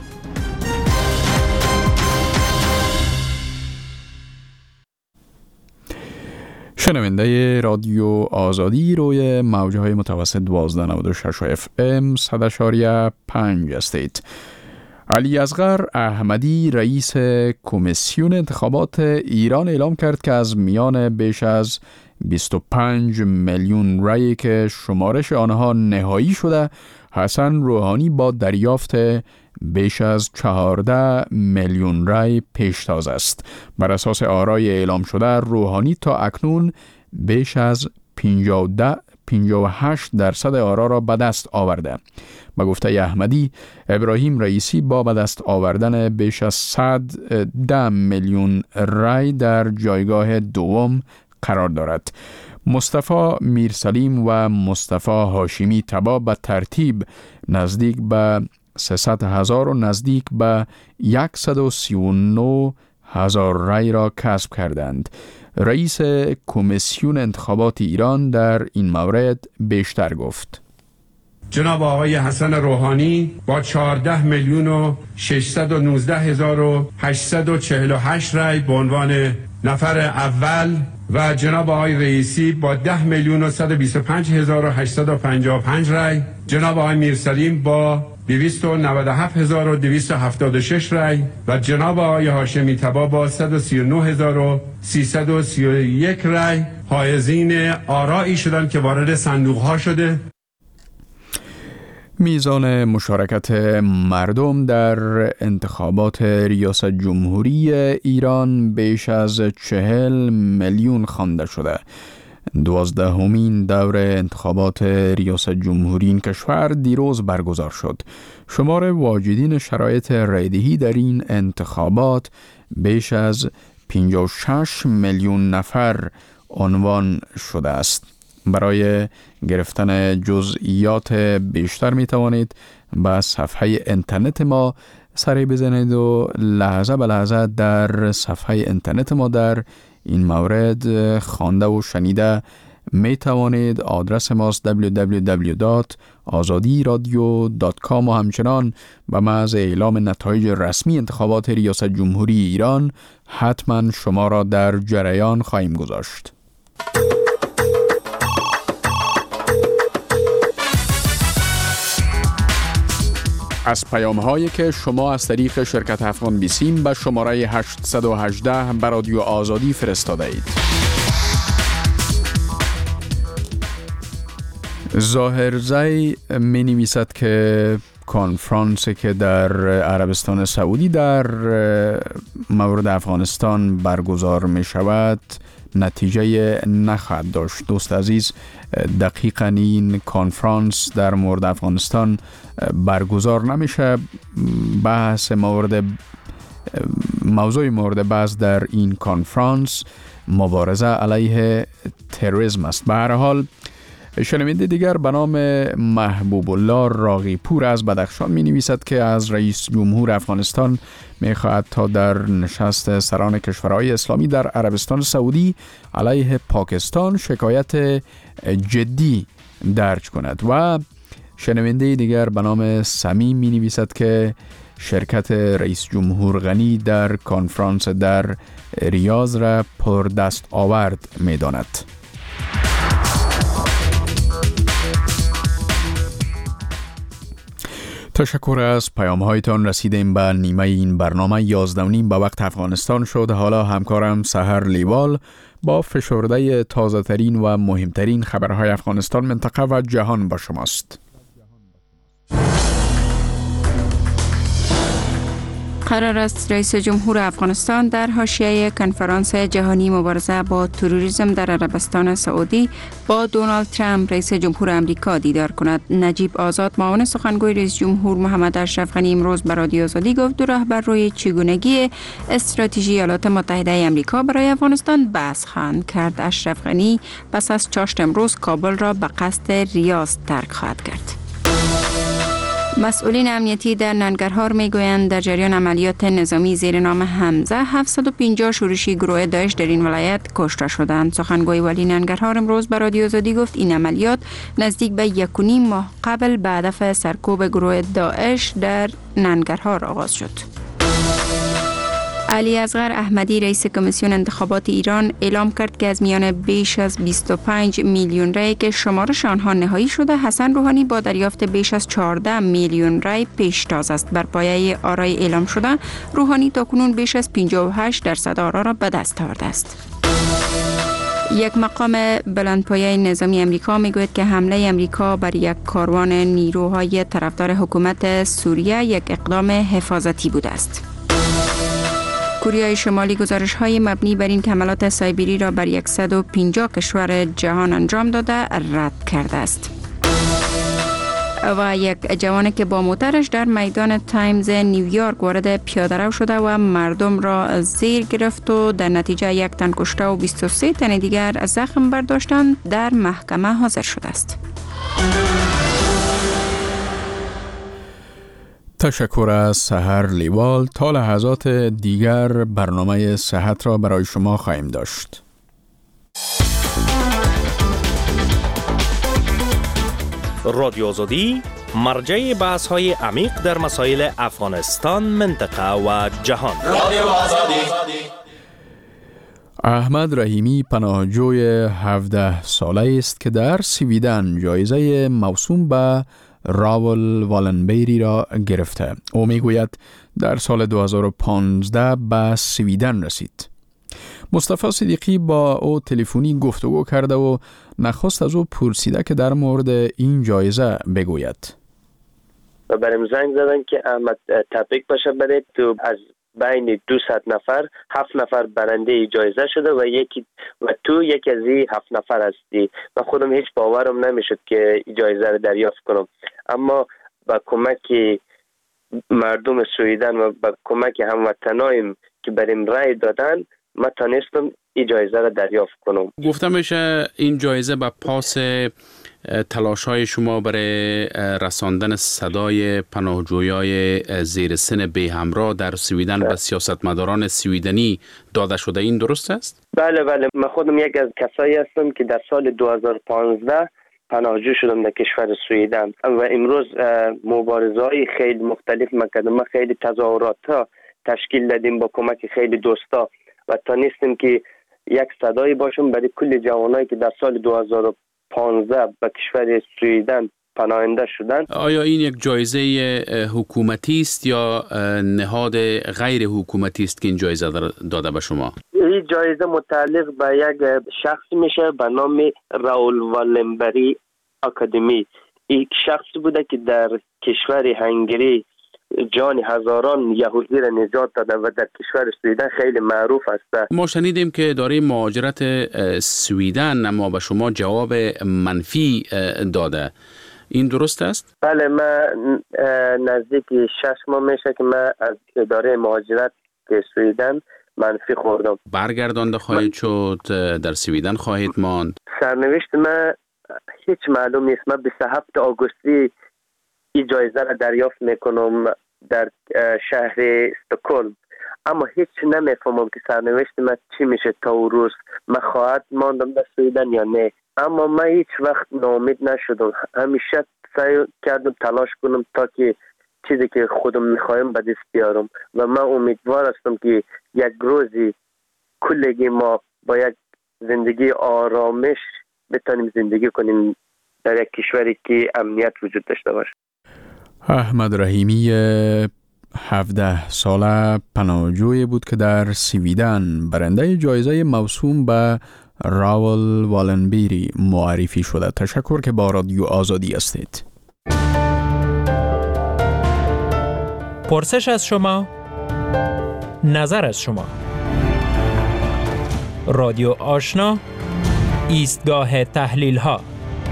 S1: شنونده رادیو آزادی روی موجه های متوسط دوازده نود و شش اف ام صد اشاریه پنج هستید. علی اصغر احمدی رئیس کمیسیون انتخابات ایران اعلام کرد که از میان بیش از بیست و پنج میلیون رأی که شمارش آنها نهایی شده، حسن روحانی با دریافت بیش از چهارده میلیون رأی پیشتاز است. بر اساس آرای اعلام شده، روحانی تا اکنون بیش از پنجاه و هشت درصد آرا را به دست آورده. به گفته احمدی، ابراهیم رئیسی با به دست آوردن بیش از صد و ده میلیون رأی در جایگاه دوم قرار دارد. مصطفی میرسلیم و مصطفی هاشمی تبا به ترتیب نزدیک به سیصد هزار و نزدیک به صد و سی و نه هزار رأی را کسب کردند. رئیس کمیسیون انتخابات ایران در این مورد بیشتر گفت.
S4: جناب آقای حسن روحانی با چهارده میلیون و ششصد و نوزده هزار و هشتصد و چهل و هشت رأی به عنوان نفر اول و جناب آقای رئیسی با ده میلیون و صد و بیست و پنج هزار و هشتصد و پنجاه و پنج رأی، جناب آقای میرسلیم با دویست و نود و هفت هزار و دویست و هفتاد و شش رأی و جناب آقای هاشمی تبا با صد و سی و نه هزار و سیصد و سی و یک رأی حائزین آرایی شدند که وارد صندوق ها شده.
S1: میزان مشارکت مردم در انتخابات ریاست جمهوری ایران بیش از چهل میلیون خوانده شده. دوازدهمین دور انتخابات ریاست جمهوری این کشور دیروز برگزار شد. شمار واجدین شرایط رایدهی در این انتخابات بیش از پنجاه و شش میلیون نفر عنوان شده است. برای گرفتن جزئیات بیشتر می توانید به صفحه اینترنت ما سری بزنید و لحظه به لحظه در صفحه اینترنت ما در این مورد خوانده و شنیده می توانید. آدرس ماست دبلیو دبلیو دبلیو دات آزادی رادیو دات کام و همچنان به محض اعلام نتایج رسمی انتخابات ریاست جمهوری ایران حتما شما را در جریان خواهیم گذاشت. از پیام هایی که شما از طریق شرکت افغان بیسیم به شماره هشتصد و هجده به رادیو آزادی فرستاده اید. ظاهرزی می نویسد که کنفرانسی که در عربستان سعودی در مورد افغانستان برگزار می شود نتیجه نخواهد داشت. دوست عزیز، دقیقاً این کنفرانس در مورد افغانستان برگزار نمیشه. بحث مورد موضوع مورد بحث در این کنفرانس مبارزه علیه تروریسم است. به هر حال شنونده دیگر به نام محبوب الله راغی پور از بدخشان می نویسد که از رئیس جمهور افغانستان می خواهد تا در نشست سران کشورهای اسلامی در عربستان سعودی علیه پاکستان شکایت جدی درج کند. و شنونده دیگر به نام سمیم می نویسد که شرکت رئیس جمهور غنی در کنفرانس در ریاض را پر دست آورد می داند. تشکر از پیام هایتان. رسیدیم به نیمه این برنامه. یازده و نیم به وقت افغانستان شد. حالا همکارم سحر لیوال با فشرده تازه ترین و مهمترین خبرهای افغانستان، منطقه و جهان با شماست.
S2: قرار است رئیس جمهور افغانستان در حاشیه کنفرانس جهانی مبارزه با تروریسم در عربستان سعودی با دونالد ترامپ رئیس جمهور امریکا دیدار کند. نجیب آزاد معاون سخنگوی رئیس جمهور محمد اشرف غنی امروز به رادیو آزادی گفت دو رهبر روی چگونگی استراتژی ایالات متحده امریکا برای افغانستان بحث خواهند کرد. اشرف غنی پس از چاشت امروز کابل را به قصد ریاض ترک خواهد کرد. مسئولین امنیتی در ننگرهار میگویند در جریان عملیات نظامی زیر نام حمزه هفتصد و پنجاه شورشی گروه داعش در این ولایت کشته شدند. سخنگوی ولی ننگرهار امروز به رادیو آزادی گفت این عملیات نزدیک به یک و نیم ماه قبل به هدف سرکوب گروه داعش در ننگرهار آغاز شد. علی اصغر احمدی رئیس کمیسیون انتخابات ایران اعلام کرد که از میان بیش از بیست و پنج میلیون رای که شمارش آنها نهایی شده، حسن روحانی با دریافت بیش از چهارده میلیون رای پیشتاز است. بر پایه آرای اعلام شده، روحانی تاکنون بیش از پنجاه و هشت درصد آرا را به دست آورده است. یک مقام بلندپایه نظامی امریکا میگوید که حمله امریکا بر یک کاروان نیروهای طرفدار حکومت سوریه یک اقدام حفاظتی بوده است. کره شمالی گزارش‌های مبنی بر این که حملات سایبری را بر صد و پنجاه کشور جهان انجام داده رد کرده است. و یک جوان که با موترش در میدان تایمز نیویورک وارد پیاده‌رو شده و مردم را زیر گرفت و در نتیجه یک تن کشته و بیست و سه تن دیگر زخم برداشتند، در محکمه حاضر شده است.
S1: تشکر از سحر لیوال. تا لحظات دیگر برنامه صحت را برای شما خواهیم داشت.
S21: رادیو آزادی مرجع بحث های عمیق در مسائل افغانستان، منطقه و جهان. رادیو آزادی.
S1: احمد رحیمی پناهجوی هفده ساله است که در سویدن جایزه موسوم به راول والنبیری را گرفته. او میگوید در سال دو هزار و پانزده به سویدن رسید. مصطفی صدیقی با او تلفنی گفتگو کرده و نخواست از او پرسیده که در مورد این جایزه بگوید.
S22: و برام زنگ زدن که احمد تبریک باشه برای تو از بین دویست نفر هفت نفر برنده جایزه شده و یکی و تو یکی از این هفت نفر هستی. و خودم هیچ باورم نمیشد که جایزه رو دریافت کنم، اما با کمک مردم سویدن و با کمک هموطنایم که بریم رای دادن ما تونستم این جایزه رو دریافت کنم.
S13: گفته میشه این جایزه به پاس تلاش‌های شما برای رساندن صدای پناهجویای زیر سن بی همراه در سویدن به سیاستمداران سویدنی داده شده، این درست است؟
S22: بله بله، من خودم یک از کسایی هستم که در سال دو هزار و پانزده پناهجو شدم در کشور سویدن و امروز مبارزه‌های خیلی مختلف مکردم. ما خیلی تظاهرات ها تشکیل دادیم با کمک خیلی دوستا و تونستیم که یک صدایی باشم برای کل جوانایی که در سال دو هزار و پانزده به کشور سویدن پناهنده شدند.
S13: آیا این یک جایزه حکومتی است یا نهاد غیر حکومتی است که این جایزه داده به شما؟
S22: این جایزه متعلق به یک شخص میشه به نام راول والنبری اکادمی. این شخص بوده که در کشور هنگری جان هزاران یهودی را نجات داده و در کشور سویدن خیلی معروف است.
S13: ما شنیدیم که دارای مهاجرت سویدن اما به شما جواب منفی داده، این درست است؟
S22: بله، من نزدیک شش ماه میشه که من از اداره مهاجرت که سویدن منفی خوردم.
S13: برگردانده خواهید شد؟ در سویدن خواهید ماند؟
S22: سرنوشت من هیچ معلوم نیست. من بیست و هفتم آگوستی این جایزه را دریافت میکنم در شهر استکهلم، اما هیچ نمیفهمم که سرنوشت من چی میشه تا اون روز. من خواهد ماندم در سویدن یا نه. اما من هیچ وقت ناامید نشدم، همیشه سعی کردم تلاش کنم تا که چیزی که خودم میخوایم به دست بیارم و من امیدوار هستم که یک روزی کلگی ما با یک زندگی آرامش بتانیم زندگی کنیم در یک کشوری که امنیت وجود داشته باشه.
S1: احمد رحیمی هفده ساله پناهجویی بود که در سویدن برنده جایزه موسوم به راول والنبیری معرفی شده. تشکر که با رادیو آزادی هستید.
S21: پرسش از شما، نظر از شما. رادیو آشنا، ایستگاه تحلیل ها.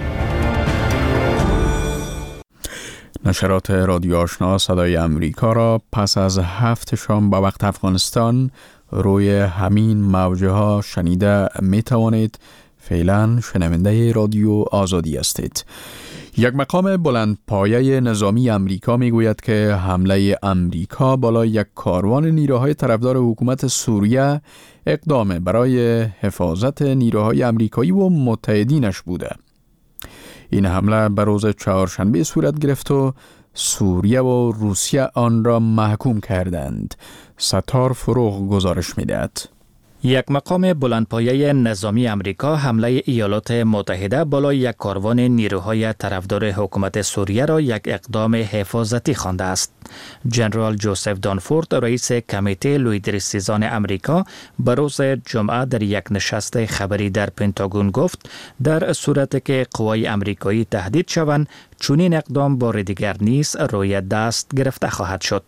S1: نشرات رادیو آشنا صدای امریکا را پس از هفت شام به وقت افغانستان روی همین موجه ها شنیده می توانید. فعلا شنونده رادیو آزادی هستید. یک مقام بلند پایه نظامی امریکا می گوید که حمله امریکا بالای یک کاروان نیروهای طرفدار حکومت سوریه اقدام برای حفاظت نیروهای امریکایی و متحدینش بوده. این حمله به روز چهارشنبه صورت گرفت و سوریه و روسیه آن را محکوم کردند. ستار فروغ گزارش می‌دهد.
S6: یک مقام بلندپایه نظامی امریکا حمله ایالات متحده بالای یک کاروان نیروهای طرفدار حکومت سوریه را یک اقدام حفاظتی خوانده است. جنرال جوزف دانفورد، رئیس کمیته لویدرسیزان امریکا، به روز جمعه در یک نشست خبری در پنتاگون گفت در صورتی که قوای امریکایی تهدید شوند، چنین اقدام بار دیگر نیز روی دست گرفته خواهد شد.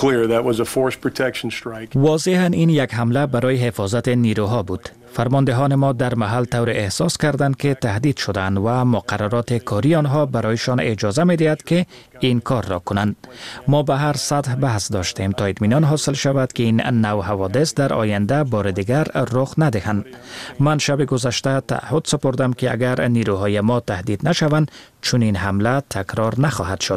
S6: واضحاً این یک حمله برای حفاظت نیروها بود. فرماندهان ما در محل طور احساس کردند که تهدید شدند و مقررات کاری آنها برایشان اجازه می‌دهد که این کار را کنند. ما به هر سطح بحث داشتیم تا اطمینان حاصل شود که این نوع حوادث در آینده بار دیگر رخ ندهند. من شب گذشته تعهد سپردم که اگر نیروهای ما تهدید نشوند، چنین حمله تکرار نخواهد شد.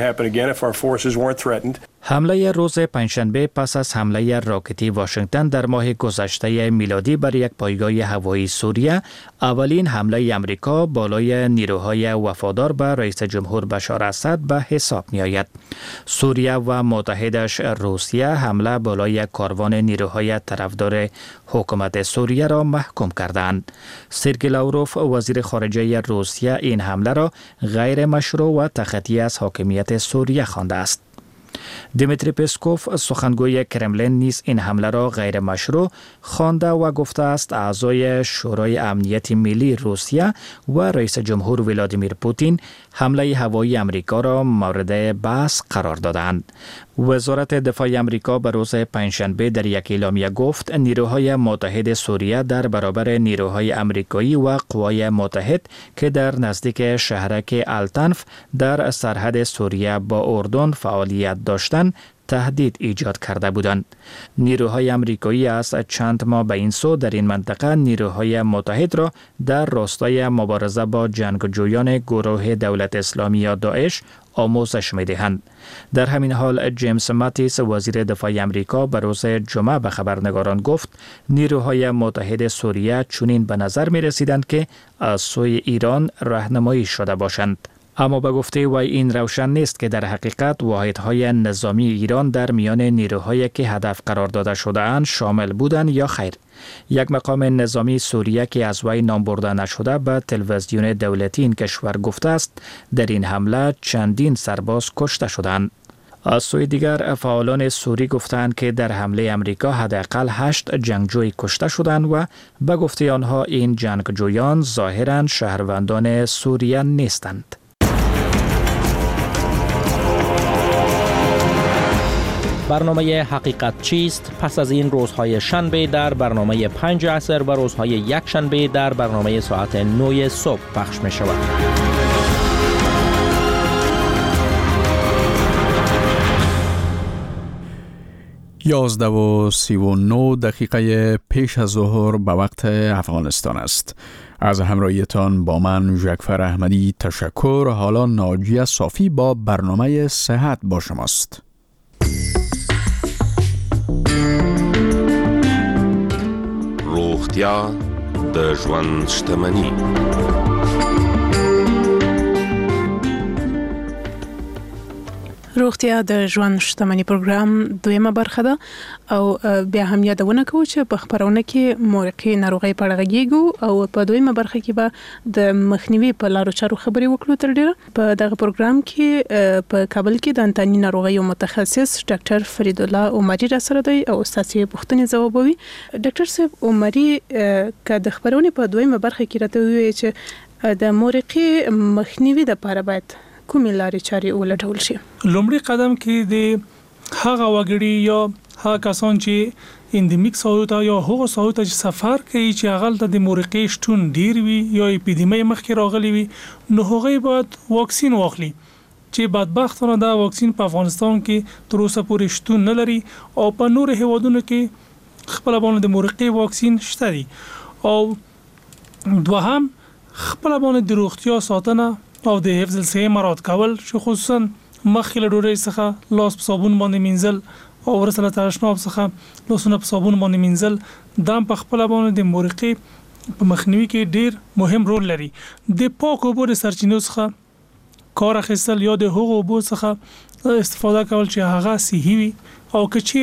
S6: حمله روز پنجشنبه پس از حمله راکتی واشنگتن در ماه گذشته میلادی بر یک پایگاه هوایی سوریه، اولین حمله امریکا بالای نیروهای وفادار به رئیس جمهور بشار اسد به حساب می آید. سوریه و متحدش روسیه حمله بالای کاروان نیروهای طرفدار حکومت سوریه را محکوم کردند. سرگئی لاوروف، وزیر خارجه روسیه، این حمله را غیر مشروع و تخطی از حاکمیت سوریه خوانده است. دیمیتری پسکوف، سخنگوی کرملین، نیز این حمله را غیر مشروع خوانده و گفته است اعضای شورای امنیت ملی روسیه و رئیس جمهور ولادیمیر پوتین حمله هوایی امریکا را مورد بحث قرار دادند. وزارت دفاع امریکا به روز پنجشنبه در یک اعلامیه گفت نیروهای متحد سوریه در برابر نیروهای امریکایی و قوای متحد که در نزدیک شهرک التنف در سرحد سوریه با اردن فعالیت داشتند تهدید ایجاد کرده بودند. نیروهای امریکایی از چند ماه به این سو در این منطقه نیروهای متحد را در راستای مبارزه با جنگجویان گروه دولت اسلامی یا داعش آموزش می‌دهند. در همین حال جیمز ماتیس، وزیر دفاع امریکا، به روز جمعه به خبرنگاران گفت نیروهای متحد سوریه چنین به نظر می‌رسیدند که از سوی ایران راهنمایی شده باشند. اما به گفته وی این روشن نیست که در حقیقت واحدهای نظامی ایران در میان نیروهایی که هدف قرار داده شده اند شامل بودند یا خیر. یک مقام نظامی سوریه که از وی نام برده نشده به تلویزیون دولتی این کشور گفته است در این حمله چندین سرباز کشته شدند. از سوی دیگر فعالان سوری گفتند که در حمله امریکا حداقل هشت جنگجوی کشته شدند و به گفته آنها این جنگجویان ظاهراً شهروندان سوریه نیستند.
S21: برنامه حقیقت چیست پس از این روزهای شنبه در برنامه پنج عصر و روزهای یک شنبه در برنامه ساعت نه صبح پخش می شود.
S1: یازده و سی و نه دقیقه پیش از ظهر به وقت افغانستان است. از همراهیتان با من ژکفر احمدی تشکر. حالا ناجیه صافی با برنامه صحت با شماست.
S3: روغتیا د ژوند شتمني.
S7: روغتیا د ژوند شتمني پروګرام دویمه برخه ده او بیا هم یادونه کوو چې په خبرونه کې مورقي ناروغي په اړه غږیږو او په دویمه برخه کې به د مخنیوي په لارو چارو خبرې وکړو. تر ډیره په دغه پروګرام کې په کابل کې د انتاني ناروغي متخصص ډاکټر فرید الله عمري را سره دی او ستاسو پوښتنې ځوابوي. ډاکټر صاحب عمري که د خبرونه په دویمه برخه کې راته وی چې د مورقي مخنیوي لپاره باید کومې لارې چارې ولټول شي؟
S23: لومړی قدم کې د هغه وګړي یا هغه کسان چې اندمیک ساحو یا هغه ساحو ته سفر کوي چې هغه د مورقي شتون ډیر وي یا اپیدمی مخکې راغلي وي، نو هغه باید واکسین واخلي چې بدبختانه دا واکسین په افغانستان کې تر اوسه پورې شتون نه لري او په نور هیوادونو کې خپل باندې د مورقي واکسین شته دي. او دوهم خپل باندې د روغتیا ساتنه او د حفظ الصحه مراد کول، چې خصوصا مخکې له ډوډۍ څخه لاس په صابون باندې مینځل او ورسره له تشناب څخه لاسونه په صابون باندې مینځل دا په خپل باندې د مورقي په مخنیوي کې ډیر مهم رول لري. د پاکو اوبو د سرچینو څخه کار اخیستل یا د هغو اوبو څخه استفاده کول چې هغه صحي وي او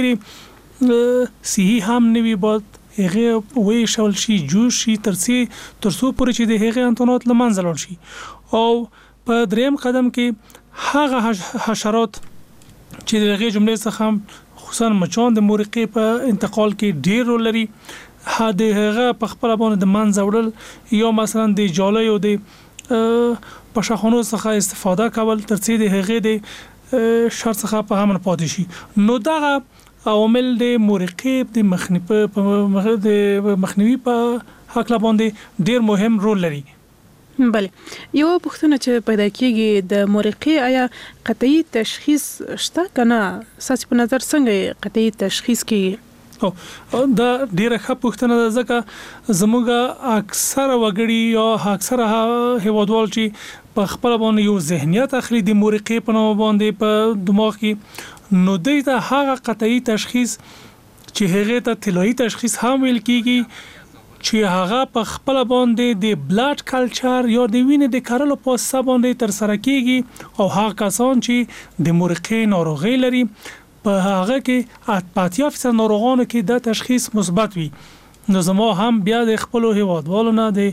S23: کچېرې صحي هم نه وي باید هغه وې شول شي جوش شي ترڅو ترڅو پورې چې د هغه انتونات لمنځه لاړ شي. او په دریم قدم کې هغه حشرات چې دغه جملې څخه خصوصا مچان د مورقي په انتقال کې ډیر رول لري، هغه په خپل باندې د منځ وړل یا مثلا د جالۍ او د پښخونو څخه استفاده کول ترڅو د هغه د شر څخه په امن پاتې شي. نو دغه عوامل د مورقي د مخنیوي په د مخنیوي په حق باندې ډیر مهم رول لري.
S7: بله، یو پوښتنه چې پیدا کیږي د مورقي آیا قطعي تشخیص شته کنه؟ ساسي په نظر څنګه قطعي تشخیص کیږي؟
S23: او دا ډیره ښه پوښتنه ده ځکه زموږ اکثره وګړي یا اکثره هیوادوال چې په خپل باندې یو ذهنیت اخلي د مورقي په نوم باندې په دماغ کې، نو دوی ته هغه قطعي تشخیص چې هغه ته طلایی تشخیص هم ویل کیږي چې هغه په خپل باندې د بلډ کلچر یا د وینې د کارلو په سبب باندې تر سره کیږي او هغه کسان چې د مورقي ناروغي لري په هغه کې اتیا فیصد ناروغانو کې دا تشخیص مثبت وي. نو زما هم بیا د خپل هیوادوالو نه د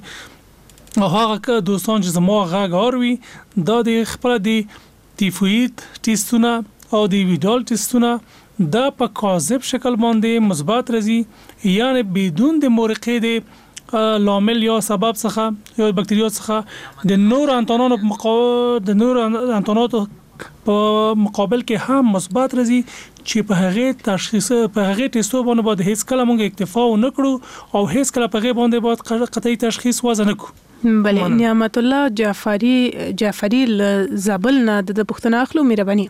S23: هغه دوستان چې زما غږ اوروي دا د خپل د تیفوید ټیسټونه او د ویډال ټیسټونه دا په کاذب شکل باندې مثبت راځي، یعنی بدون د مورقي د لامل یا سبب څخه یا بکتریا څخه د نور انتونانو په مقابل د نور انتوناتو په مقابل کې هم مثبت راځي چې په هغه تشخیص په هغه ټیسټو باندې باید هیڅ کله موږ اکتفا نه کړو او هیڅ کله په هغه باندې باید قطعي تشخیص وزن نه کړو.
S7: بله، نعمت الله جعفری جعفری زابل نه د پښتنه اخلو مهرباني.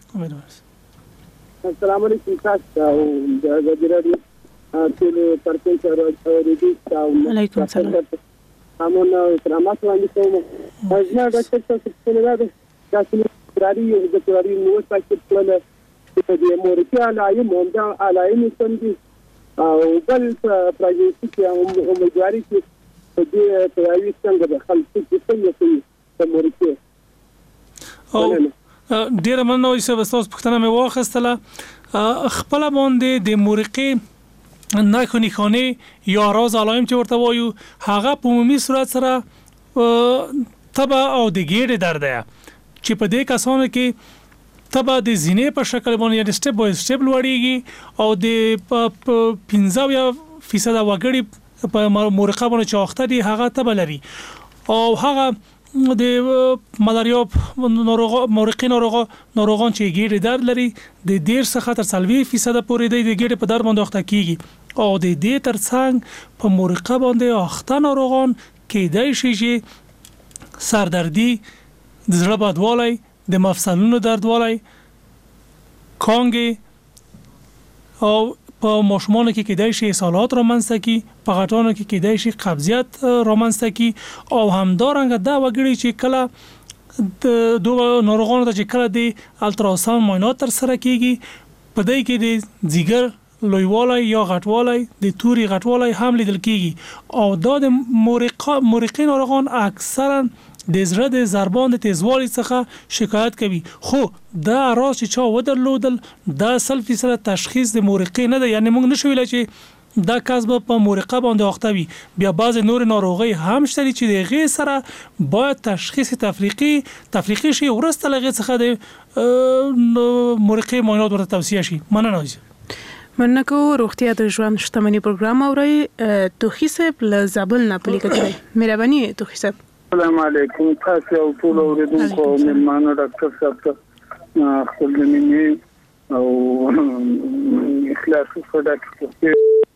S24: السلام علیکم تاسو او د غوډیرادي ټول پرچې او ریډي تاسو
S7: علیکم السلام.
S24: امونه کرامات باندې کوم اجازه د څه څه نه ده تاسو راري د توري نو تاسو خپل د مورکي علایم هم دا علایم څنګه او بل پروژې چې هم امیدواري چې د تیاری څنګه د خلکو څنګه کوي د مورکي
S23: او ډیر مننه چې تاسو پښتنه مې واخستله خپل باندې د مورقي نه خونی خانه یا راز علائم چې ورته وایو هغه په عمومي صورت سره تبه او د ګیډې درد دی چې په دې کسانو کې تبه د زینې په شکل باندې یا سټپ بای سټپ لوړیږي او د پنځه فیصد وګړي په مورقه باندې چاخته دي هغه تبه لري او هغه د ملاریا ناروغ مورقي ناروغ ناروغان چې ګیډې درد لري د ډیر څخه تر څلوي فیصد پورې د ګیډې په درد باندې اخته کیږي او د دې ترڅنګ په مورقه باندې اخته ناروغان کېدای شي چې سردردي د زړه بدوالی د مفصلونو دردوالی کانګې او په ماشومانو کې کېدای شي اسهالات رامنځته کی په غټانو کې کېدای شي قبضیت رامنځته کی او همدارنګه دا وګړي چې کله د دوه ناروغانو ته چې کله د الټراساوند معاینات تر سره کیږي په دې کې د ځیګر لویوالی یا غټوالی د توري غټوالی هم لیدل کیږي او دا د مورقه مورقین ناروغان اکثرا د زړه د ضربان د تیزوالي څخه شکایت کوي خو دا راز چې چا ودرلودل دا سل فیصد تشخیص د مورقه نه ده یعنی موږ نشو ویلای چې دا کسب په مورقه باندې اخته وي بیا بعض نور ناروغي هم شته چې د غي سره باید تشخیص تفریقي تفریقي شي ورسته لغه څخه د مورقه معاینات ورته توصیه شي مننه
S7: مننه کو روغتیا د ژوند شتمنۍ پروګرام اوري توخی صاحب له زابل نه پلیکه کوي مهرباني توخی صاحب
S8: السلام علیکم تاسو او ټول اوریدونکو مېلمانه ډاکټر صاحب ته خپل مننه او اخلاص صدقه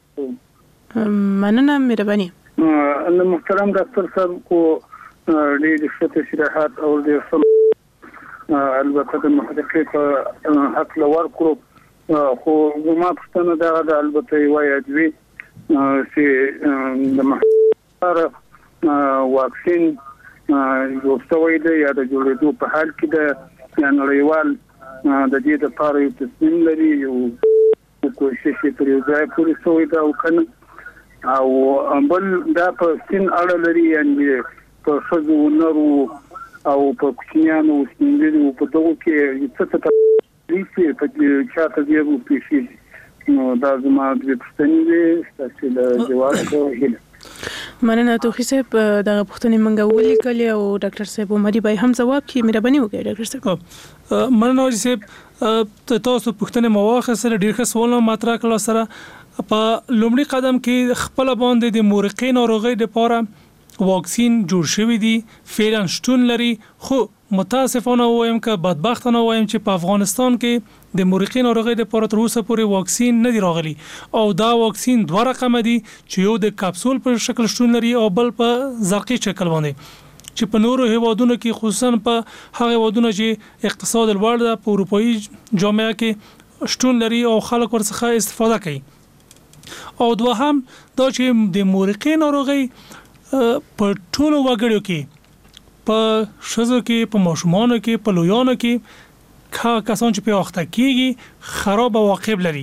S7: مننه مهرباني
S8: الله محترم ډاکټر صاحب کو ډېر ښه تشریحات او ډېر ښه البته د محقق په حق لور کړو خو ما پښتنه دا د البته وایي چې د محقق واکسین جوړوي د یا د جوړېدو په حال کې د یا نړیوال د دې لپاره یو تصمیم لري یو کوشش پر یو ځای پورې شوی دا وکړي او بل دا په سین اړه لري یعنی په خزو نورو او په کوچنیانو سپینځلو په دغه کې څه څه ریسي په چاته دی وو پیښې نو دا زما د پښتني تاسو له جواب کوي
S7: مننه توخی صاحب دغه پښتنې منګه ولیکلې او ډاکټر صاحب عمري بای هم جواب کې مهرباني وکړئ ډاکټر صاحب
S23: مننه صاحب تاسو پښتنې مواخه سره ډیر ښه سوال مطرح کړل سره په لومړي قدم کې خپل باندې د مورقه ناروغي لپاره واکسین جوړ شوی دی فعلا شتون لري خو متاسفانه وایم که بدبختانه وایم چې په افغانستان کې د مورقه ناروغي لپاره تر اوسه پورې واکسین نه دی راغلی او دا واکسین دوه رقم دي چې یو د کپسول په شکل شتون لري او بل په زرقي شکل باندې چې په نورو هیوادونو کې خصوصا په هغه هیوادونو چې اقتصاد لوړ ده په اروپאי جامعه کې شتون لري او خلک ورڅخه استفاده کوي او دوهم دا چې د مورقه ناروغي په ټولو وګړو کې په شزو کې په ماشومانو کې په لویانو کې کسان چې په وخت کېږي خراب واقع لري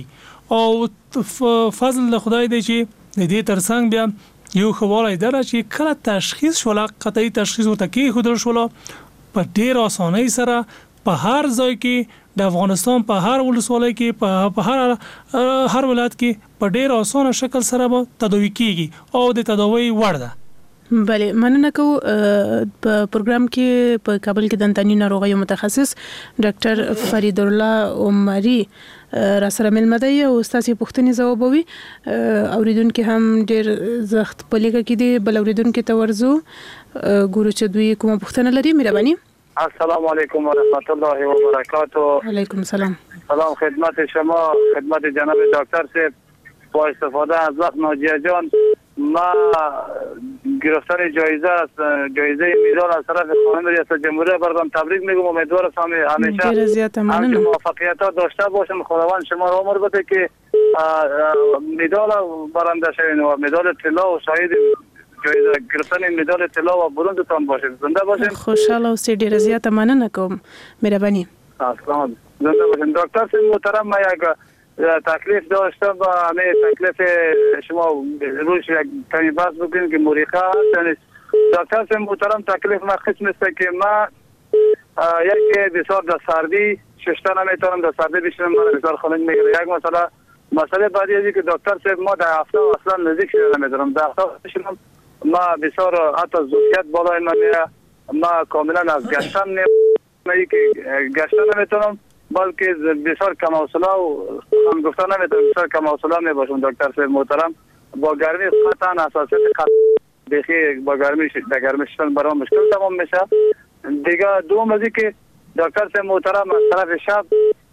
S23: او فضل له خدای دی چې د دې ترڅنګ بیا یو خوالای دره چې کله تشخیص شول قطعي تشخیص ورته کې خودل شول په ډیر اسانۍ سره په هر ځای کې د افغانستان په هر ولسوالۍ کې په هر هر ولایت کې په ډیر اسانه شکل سره به تداوي کیږي او د تداوی وړ ده
S7: بله مننه کو په پروګرام کې په کابل کې د انتاني ناروغیو متخصص ډاکټر فرید الله عمري را سره ملمه دی او تاسو پوښتنې ځوابوي اوریدونکو هم ډیر زخت په لګه کې دی بل اوریدونکو ته ورزو ګورو چې دوی کومه پوښتنه لري مهرباني
S8: السلام علیکم و رحمت الله و برکاته
S7: علیکم السلام
S8: سلام خدمت شما خدمت جناب دکتر صاحب با استفاده از وقت ناجیه جان ما گرفتن جایزه است جایزه مدال از طرف خانم ریاست جمهوری براتون تبریک میگم امیدوارم همیشه همچنین موفقیت‌ها داشته باشم خداوند شما را عمر بده که مدال برنده شوین و مدال طلا و شاهد جایزه گرفتن مدال طلا و برنزتان باشید زنده باشید
S7: خوشحال اوسئ ډیر زیاته مننه کوم مهرباني
S8: سلام زنده باشید دکتر صاحب محترم ما یک تکلیف داشتم و همه تکلیف شما روش یک کمی بحث بکنیم که مریخه هست دکتر صاحب محترم تکلیف ما قسم است که ما یک بسیار در سردی ششتا نمیتونم در سردی بشینم من بسیار خنک میگیره یک مسئله مسئله بعدی است که دکتر صاحب ما در هفته اصلا نزدیک شده نمیتونم در هفته بشینم ما بسیار حتی زوجیت بالای من میره ما کاملا از گشتن نمیتونم که گشتن نمیتونم بلکه بسیار کم حوصله و هم گفتن نمیتونم بسیار کم حوصله می باشم دکتر صاحب محترم با گرمی قطعا اساسیت بخی با گرمی در گرمی شدن برام مشکل تمام میشه دیگه دوم از که دکتر صاحب محترم از طرف شب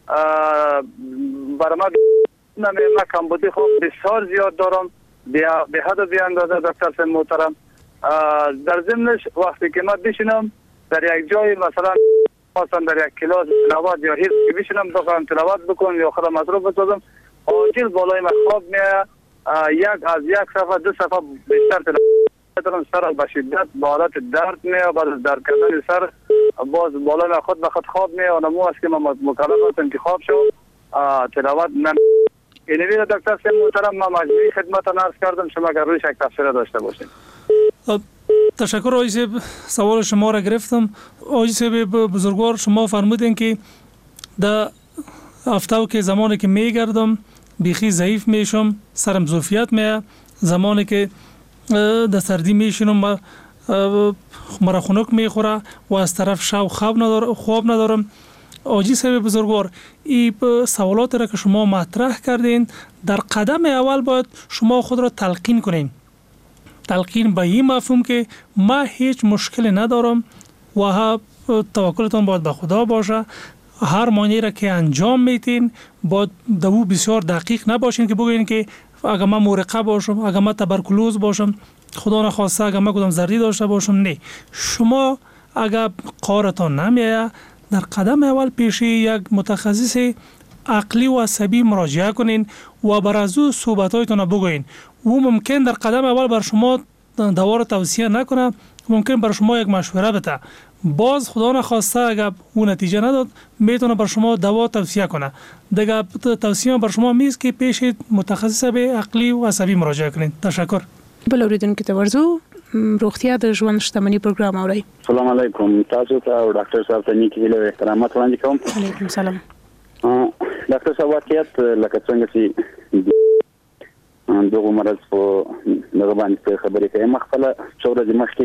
S8: برام ما کمبودی خوب بسیار زیاد دارم به حد و بی اندازه دکتر صاحب محترم در ضمنش وقتی که ما بشینم در یک جای مثلا مثلا در یک کلاس تلاوت یا هیچ که بشینم بخوام تلاوت بکنم یا خودم مصروف بسازم آجیل بالای من خواب میاد یک از یک صفحه دو صفحه بیشتر تلاوت سر به شدت به حالت درد می و بعد از درد کردن سر باز بالا خود به خود خواب می و نمو است که من مکلف هستم که خواب شو تلاوت نمی. اینوی دکتر سیم محترم ما مجموعی خدمت عرض کردم، شما اگر روی شک تفسیر داشته باشید.
S23: تشکر آقای صاحب، سوال شما را گرفتم. آقای صاحب بزرگوار شما فرمودین که در هفته که زمانی که میگردم بیخی ضعیف میشم، سرم زوفیت میه، زمانی که در سردی میشینم مرا خنک میخوره و از طرف شب خواب ندارم خواب ندارم. آجی صاحب بزرگوار، این سوالات را که شما مطرح کردین در قدم اول باید شما خود را تلقین کنین. تلقین به این مفهوم که ما هیچ مشکلی ندارم و توکلتان باید به خدا باشه. هر معنی را که انجام میتین باید دو بسیار دقیق نباشین که بگوین که اگر من مورقه باشم، اگر من تبرکلوز باشم، خدا نخواسته اگر من کدام زردی داشته باشم، نه. شما اگر قارتان نمیه در قدم اول پیش یک متخصص عقلی و عصبی مراجعه کنین و بر از او صحبتایتان بگوین. او ممکن در قدم اول بر شما دوا را توصیه نکنه، ممکن بر شما یک مشوره بده. باز خدا نخواسته اگر اون نتیجه نداد میتونه بر شما دوا توصیه کنه. دیگه توصیه بر شما میز که پیش متخصص به عقلی و عصبی مراجعه کنین. تشکر.
S7: بل اوریدونکو ته ورزو روغتیا د ژوند شتمنۍ پروګرام اورئ.
S9: السلام علیکم، تاسو ته او ډاکټر صاحب ته نیک هیله او احترامات وړاندې کوم.
S7: علیکم السلام.
S9: ډاکټر صاحب واقعیت لکه څنګه چې دغه مرض په دغه باندې خبرې کوي مخفله څو ورځې مخکې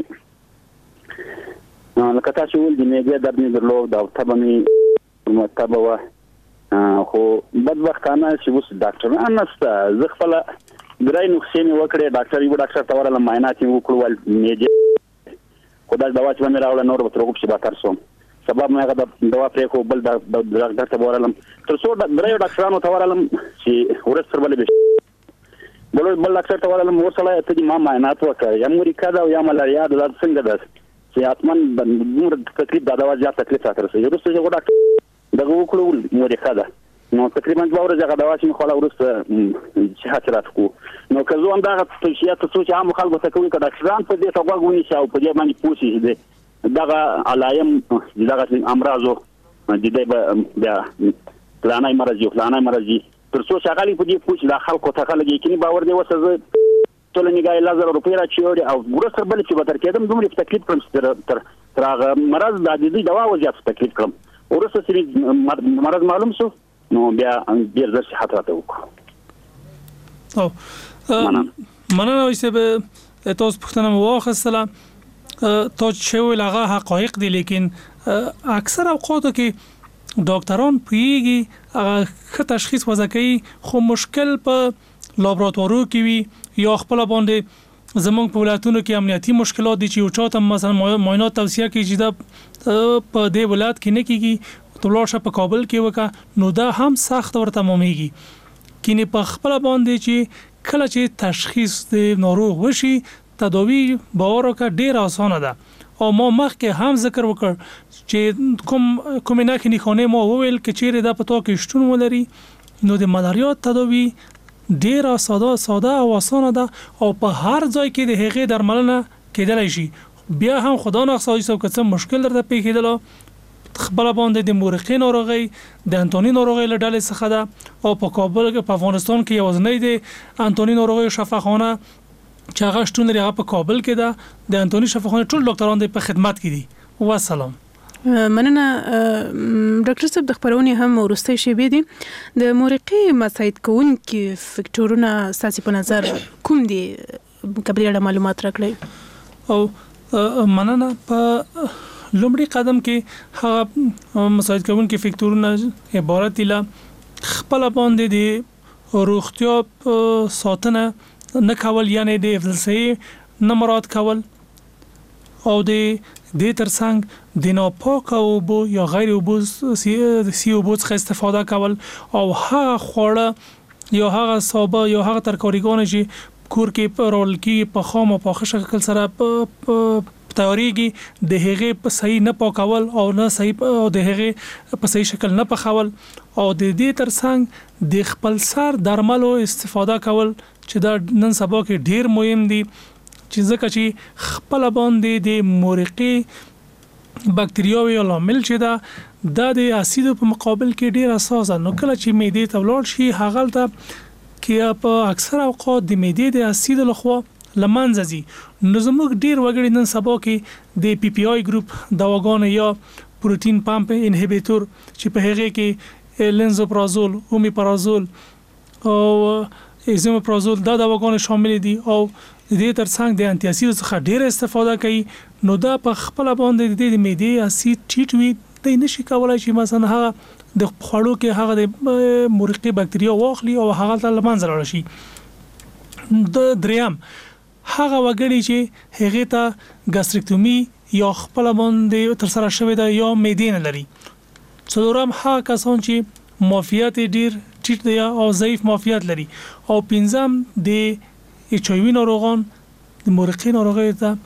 S9: لکه تاسو ول د میډیا درد مې درلود او تبه مې مرتبه وه، خو بدبختانه چې اوس ډاکټران نشته. زه خپله درې نسخې مې وکړې، ډاکټر یو ډاکټر ته ورغلم، معاینات یې وکړو، ول میډیا خو دا دوا چې به مې راوړه نور به تر هغو پسې بدتر شوم. سبب مې هغه دوا پرېښو، بل ډاکټر ته به ورغلم، تر څو درېیو ډاکټرانو ته ورغلم چې ورځ تر بلې به بل بل ډاکټر ته ورغلم، ورسره ته دې ما معاینات وکړه، یا مریکا ده او یا ملاریا ده، دا څنګه ده چې حتما دومره تکلیف دا دوا زیات تکلیف راته رسوي. وروسته چې هغه ډاکټر دغه وکړو مریکا ده، نو تقریبا دوه ورځې هغه دوا چې مې خوړه وروسته صحت راته کړو. نو که زه همدغه توصیه ته څو چې عامو خلکو ته کوي که ډاکټران په دې ته غوږ ونیسي او په دې باندې پوه شي چې دغه علایم دغه امراضو د دې به بیا فلانی مرض یو فلانی مرض وي، تر څو چې هغه په دې پوه شي دا خلکو ته خلک یقیني باور دی. اوس زه ټوله نګاه لس زره روپۍ راچوړې او وروسته بلې چې به تر کېدم دومره په تکلیف کړم چې تر هغه مرض دا د دوی دوا و زیات په تکلیف کړم. وروسته چې مرض معلوم شو نو بیا ډېر زر صحت راته وکړو.
S23: مننه وایسته به تاسو پوښتنه مو واخیستله. تا چې ویل هغه حقایق دي، لیکن اکثر اوقاتو کې ډاکټران پوهیږي هغه ښه تشخیص وضع کوي، خو مشکل په لابراتوارو کې وي یا خپل باندې زمونږ په ولایتونو کې امنیتي مشکلات دي چې یو چاته مثلا معاینات توصیه کوي چې دا په دې ولایت کې نه کیږي، ته لاړ شه په کابل کې وکړه، نو دا هم سخت ورته تمامېږي. کینې په خپل باندې چې کله چې تشخیص د ناروغ وشي تداوی باور وکړه ډیر اسانه ده. او ما مخکې هم ذکر وکړ چې کوم کومه نه کې خانه ما وویل کې چیرې دا پتا کې شتون ولري، نو د ملاریا تداوی ډیر ساده ساده او اسانه ده او په هر ځای کې د هغې درملنه کېدلی شي. بیا هم خدا نخواسته چې څه مشکل درته پیښیدل خپل باندې د مورقې ناروغي د انټونی ناروغي له ډلې څخه ده او په کابل کې په افغانستان کې یوازنۍ د انټونی ناروغي شفاخانه چې هغه شتون لري په کابل کې ده. د انټونی شفاخانه ټول ډاکټران په خدمت کې دي. والسلام.
S7: مننه ډاکټر صاحب، د خبرونې هم ورسته شي به دي د مورقې مساعد کوونکي فکټورونه ساسي په نظر کوم دي کبري معلومات راکړي؟
S23: او مننه په لومړي قدم کې هغه مساعد کوونکي فکټورونه عبارت دي له خپل باندې د روغتیا ساتنه نه کول، یعنی د افضلسي نه مراد کول او د دې ترڅنګ د ناپاک اوبو یا غیر اوبو سی اوبو څخه استفاده کول او هغه خوړه یا هغه سابه یا هغه ترکاریګان چې کور کې پرول کې په خام او په شکل سره په تیاریږي د هغه په صحیح نه پاکول او نه صحیح او د هغه په صحیح شکل نه پخول او د دې ترڅنګ د خپل سر درملو استفاده کول چې دا نن سبا کې ډیر مهم دي چې ځکه چې خپل باندې د مورقي بکتریاوي او لامل چې دا د اسید په مقابل کې ډیر اساس نو کله چې معدې ته ولاړ شي هغه ته کې په اکثر اوقات د معدې د اسید لخوا لمنځه ځي نو زموږ ډیر وګړي نن سبا کې د پی پی آی ګروپ دواګان یا پروتین پمپ انهیبیټور چې په هغه کې لنزوپرازول اومیپرازول او ایزومپرازول دا دواګان شامل دي او د دې ترڅنګ د انټي اسید څخه ډیر استفاده کوي نو دا په خپل باندې د معدې اسید ټیټ وي د نشي کولای چې مثلا هغه د خوړو کې هغه د مورقي بکتریا واخلي او هغه ته لمنځه لاړ شي د دریم هغه وګړي چې هغه ته ګاستریکټومي یا خپل باندې تر سره شوی دا یا معدې نه لري څلورم هغه کسان چې معافیت ډیر ټیټ دی او ضعیف معافیت لري او پنځم د ایچ آی وی ناروغان د مورقي ناروغي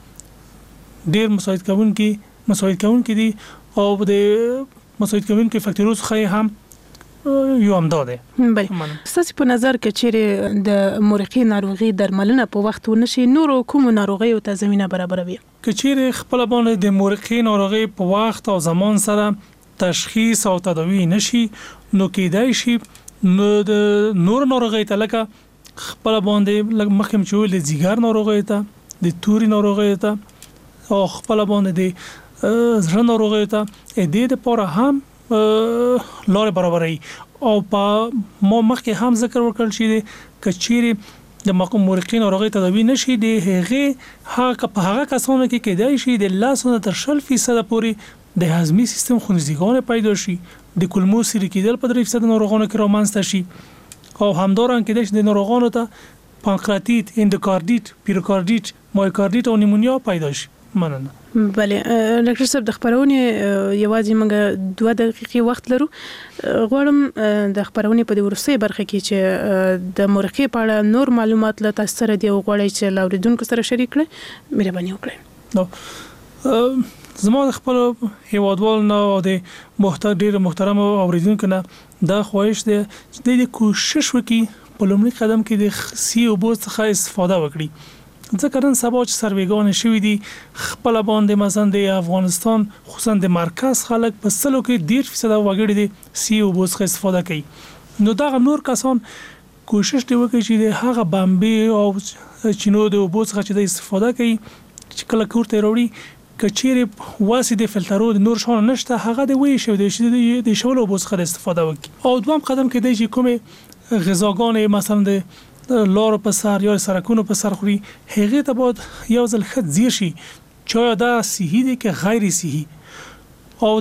S23: ته ډیر مساعد کوونکي مساعد کوونکي دي او د مساعد کوونکي فاکتورز خو هم یو هم ده
S7: بله ستاسو په نظر کې چې د مورقي ناروغي درملنه په وخت ونشي نور کوم ناروغي ته زمينه برابروي
S23: کچېره خپل باندې د مورقي ناروغي په وخت او زمان سره تشخیص او تداوی نشي نو کېدای شي نو د نور ناروغي ته لکه خپل باندې مخکې چې ول زیګر ناروغي ته د توري ناروغي ته او خپل باندې د زړه ناروغي ته د دې لپاره هم لار برابرۍ او په مو مخکې هم ذکر وکړل شي کچېری د مقام مورقي ناروغي تداوی نشي د هغه هغه په هغه کسانو کې کېدای شي د لاسونه تر شل فیصد پورې د هضمي سیستم خونریزګان پیدا شي د کولمو سری کېدل په درې فیصد ناروغانو کې رامنځته شي او همدارن کې د ناروغانو ته پانکراتیت، اندوکاردیت، پیروکاردیت، مایوکاردیت او نیمونیا پیدا شي. مننه.
S7: بله ډاکټر صاحب د خبرونې یوازې موږ دوه دقیقې وخت لرو غواړم د خبرونې په ورسې برخه کې چې د مورقي په اړه نور معلومات له تاسو سره دی غواړی چې لاوریدونکو سره شریک کړئ مهرباني وکړئ.
S23: نو زما د خپل هیوادوال نه او د محترم ډیر محترم اوریدونکو نه دا خواهش دی چې د کوشش وکړي په لومړي قدم کې د سی او بو څخه استفاده وکړي ځکه نن سبا چې سروېګان شوي دي خپل باندې مثلا د افغانستان خصوصا د مرکز خلک په سلو کې ډیر فیصد وګړي دي سی او بو څخه استفاده کوي نو دا نور کسان کوشش دی وکړي چې د هغه بامبي او چینو د اوبو څخه چې د استفاده کوي چې کله کور ته وروړي کچېره واسي د فلټرو د نور شون نشته هغه د وی شو د شول او بوس خره استفاده وکړي او دوام قدم کې دی چې کومه غذاګان مثلا د لارو په سر یا سرکونو په سر خوري هغه ته بعد یو ځل خد زیر شي چې دا صحي دي که غیر صحي او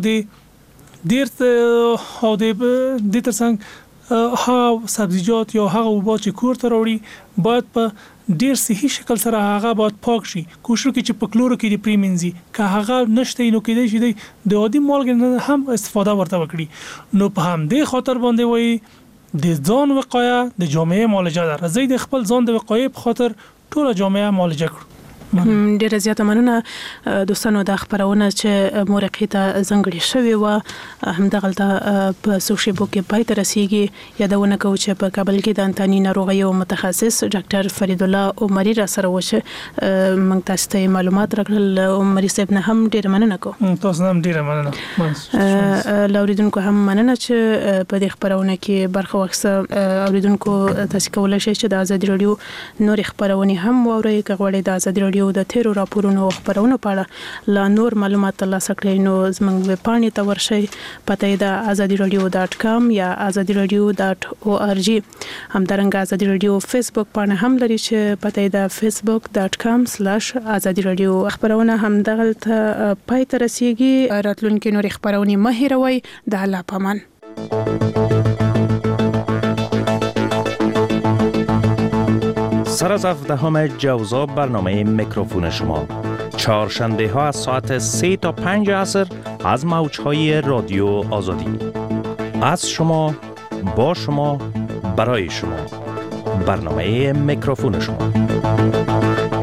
S23: د ډیر او د د ترڅنګ ها سبزیجات یا هغه وبا چې کور ته وروړي باید په ډیر صحي شکل سره هغه باید پاک شي کوشش وکړي چې په کلورو کې د پریمنزي که هغه نشته نو کې دی چې د عادي مالګې هم استفاده ورته وکړي نو په هم دې خاطر باندې وایي د ځان وقایه د جامعه معالجه ده زه د خپل ځان د وقایه په خاطر ټول جامعه معالجه کړم
S7: ډیره زیاته مننه دوستانو د خبرونه چې مورقي ته ځنګړې شوې و همدغلته په سوشيبو کې پای ته رسیدي یادونه کوم چې په کابل کې د انتاني ناروغیو متخصص ډاکټر فرید الله عمري را سره وشه موږ تاسو ته معلومات راکړل عمري صاحب نه هم ډیره مننه کوم
S23: تاسو هم ډیره مننه
S7: لاوریدونکو هم مننه چې په دې خبرونه کې برخه واخیسته اوریدونکو تاسو کولای شئ چې د ازادي رادیو نور خبرونه هم واورئ کغوړې د ازادي رادیو د تیرو راپورونو او خبرونو په اړه لا نور معلومات ترلاسه کړئ نو زموږ ویب پاڼې ته ورشئ پته یې د ازادي رادیو ډاټ کام یا ازادي رادیو ډاټ او ار جی همدارنګه ازادي رادیو فیسبوک پاڼه هم لري چې پته یې د فیسبوک ډاټ کام سلاش ازادي رادیو خبرونه هم دغلته پای ته رسیدي راتلونکي نور خبرونه مه هیروئ د الله پامان
S21: سر از هفدهم جوزا برنامه میکروفون شما چهارشنبه ها از ساعت سه تا پنج عصر از موجهای رادیو آزادی از شما با شما برای شما برنامه میکروفون شما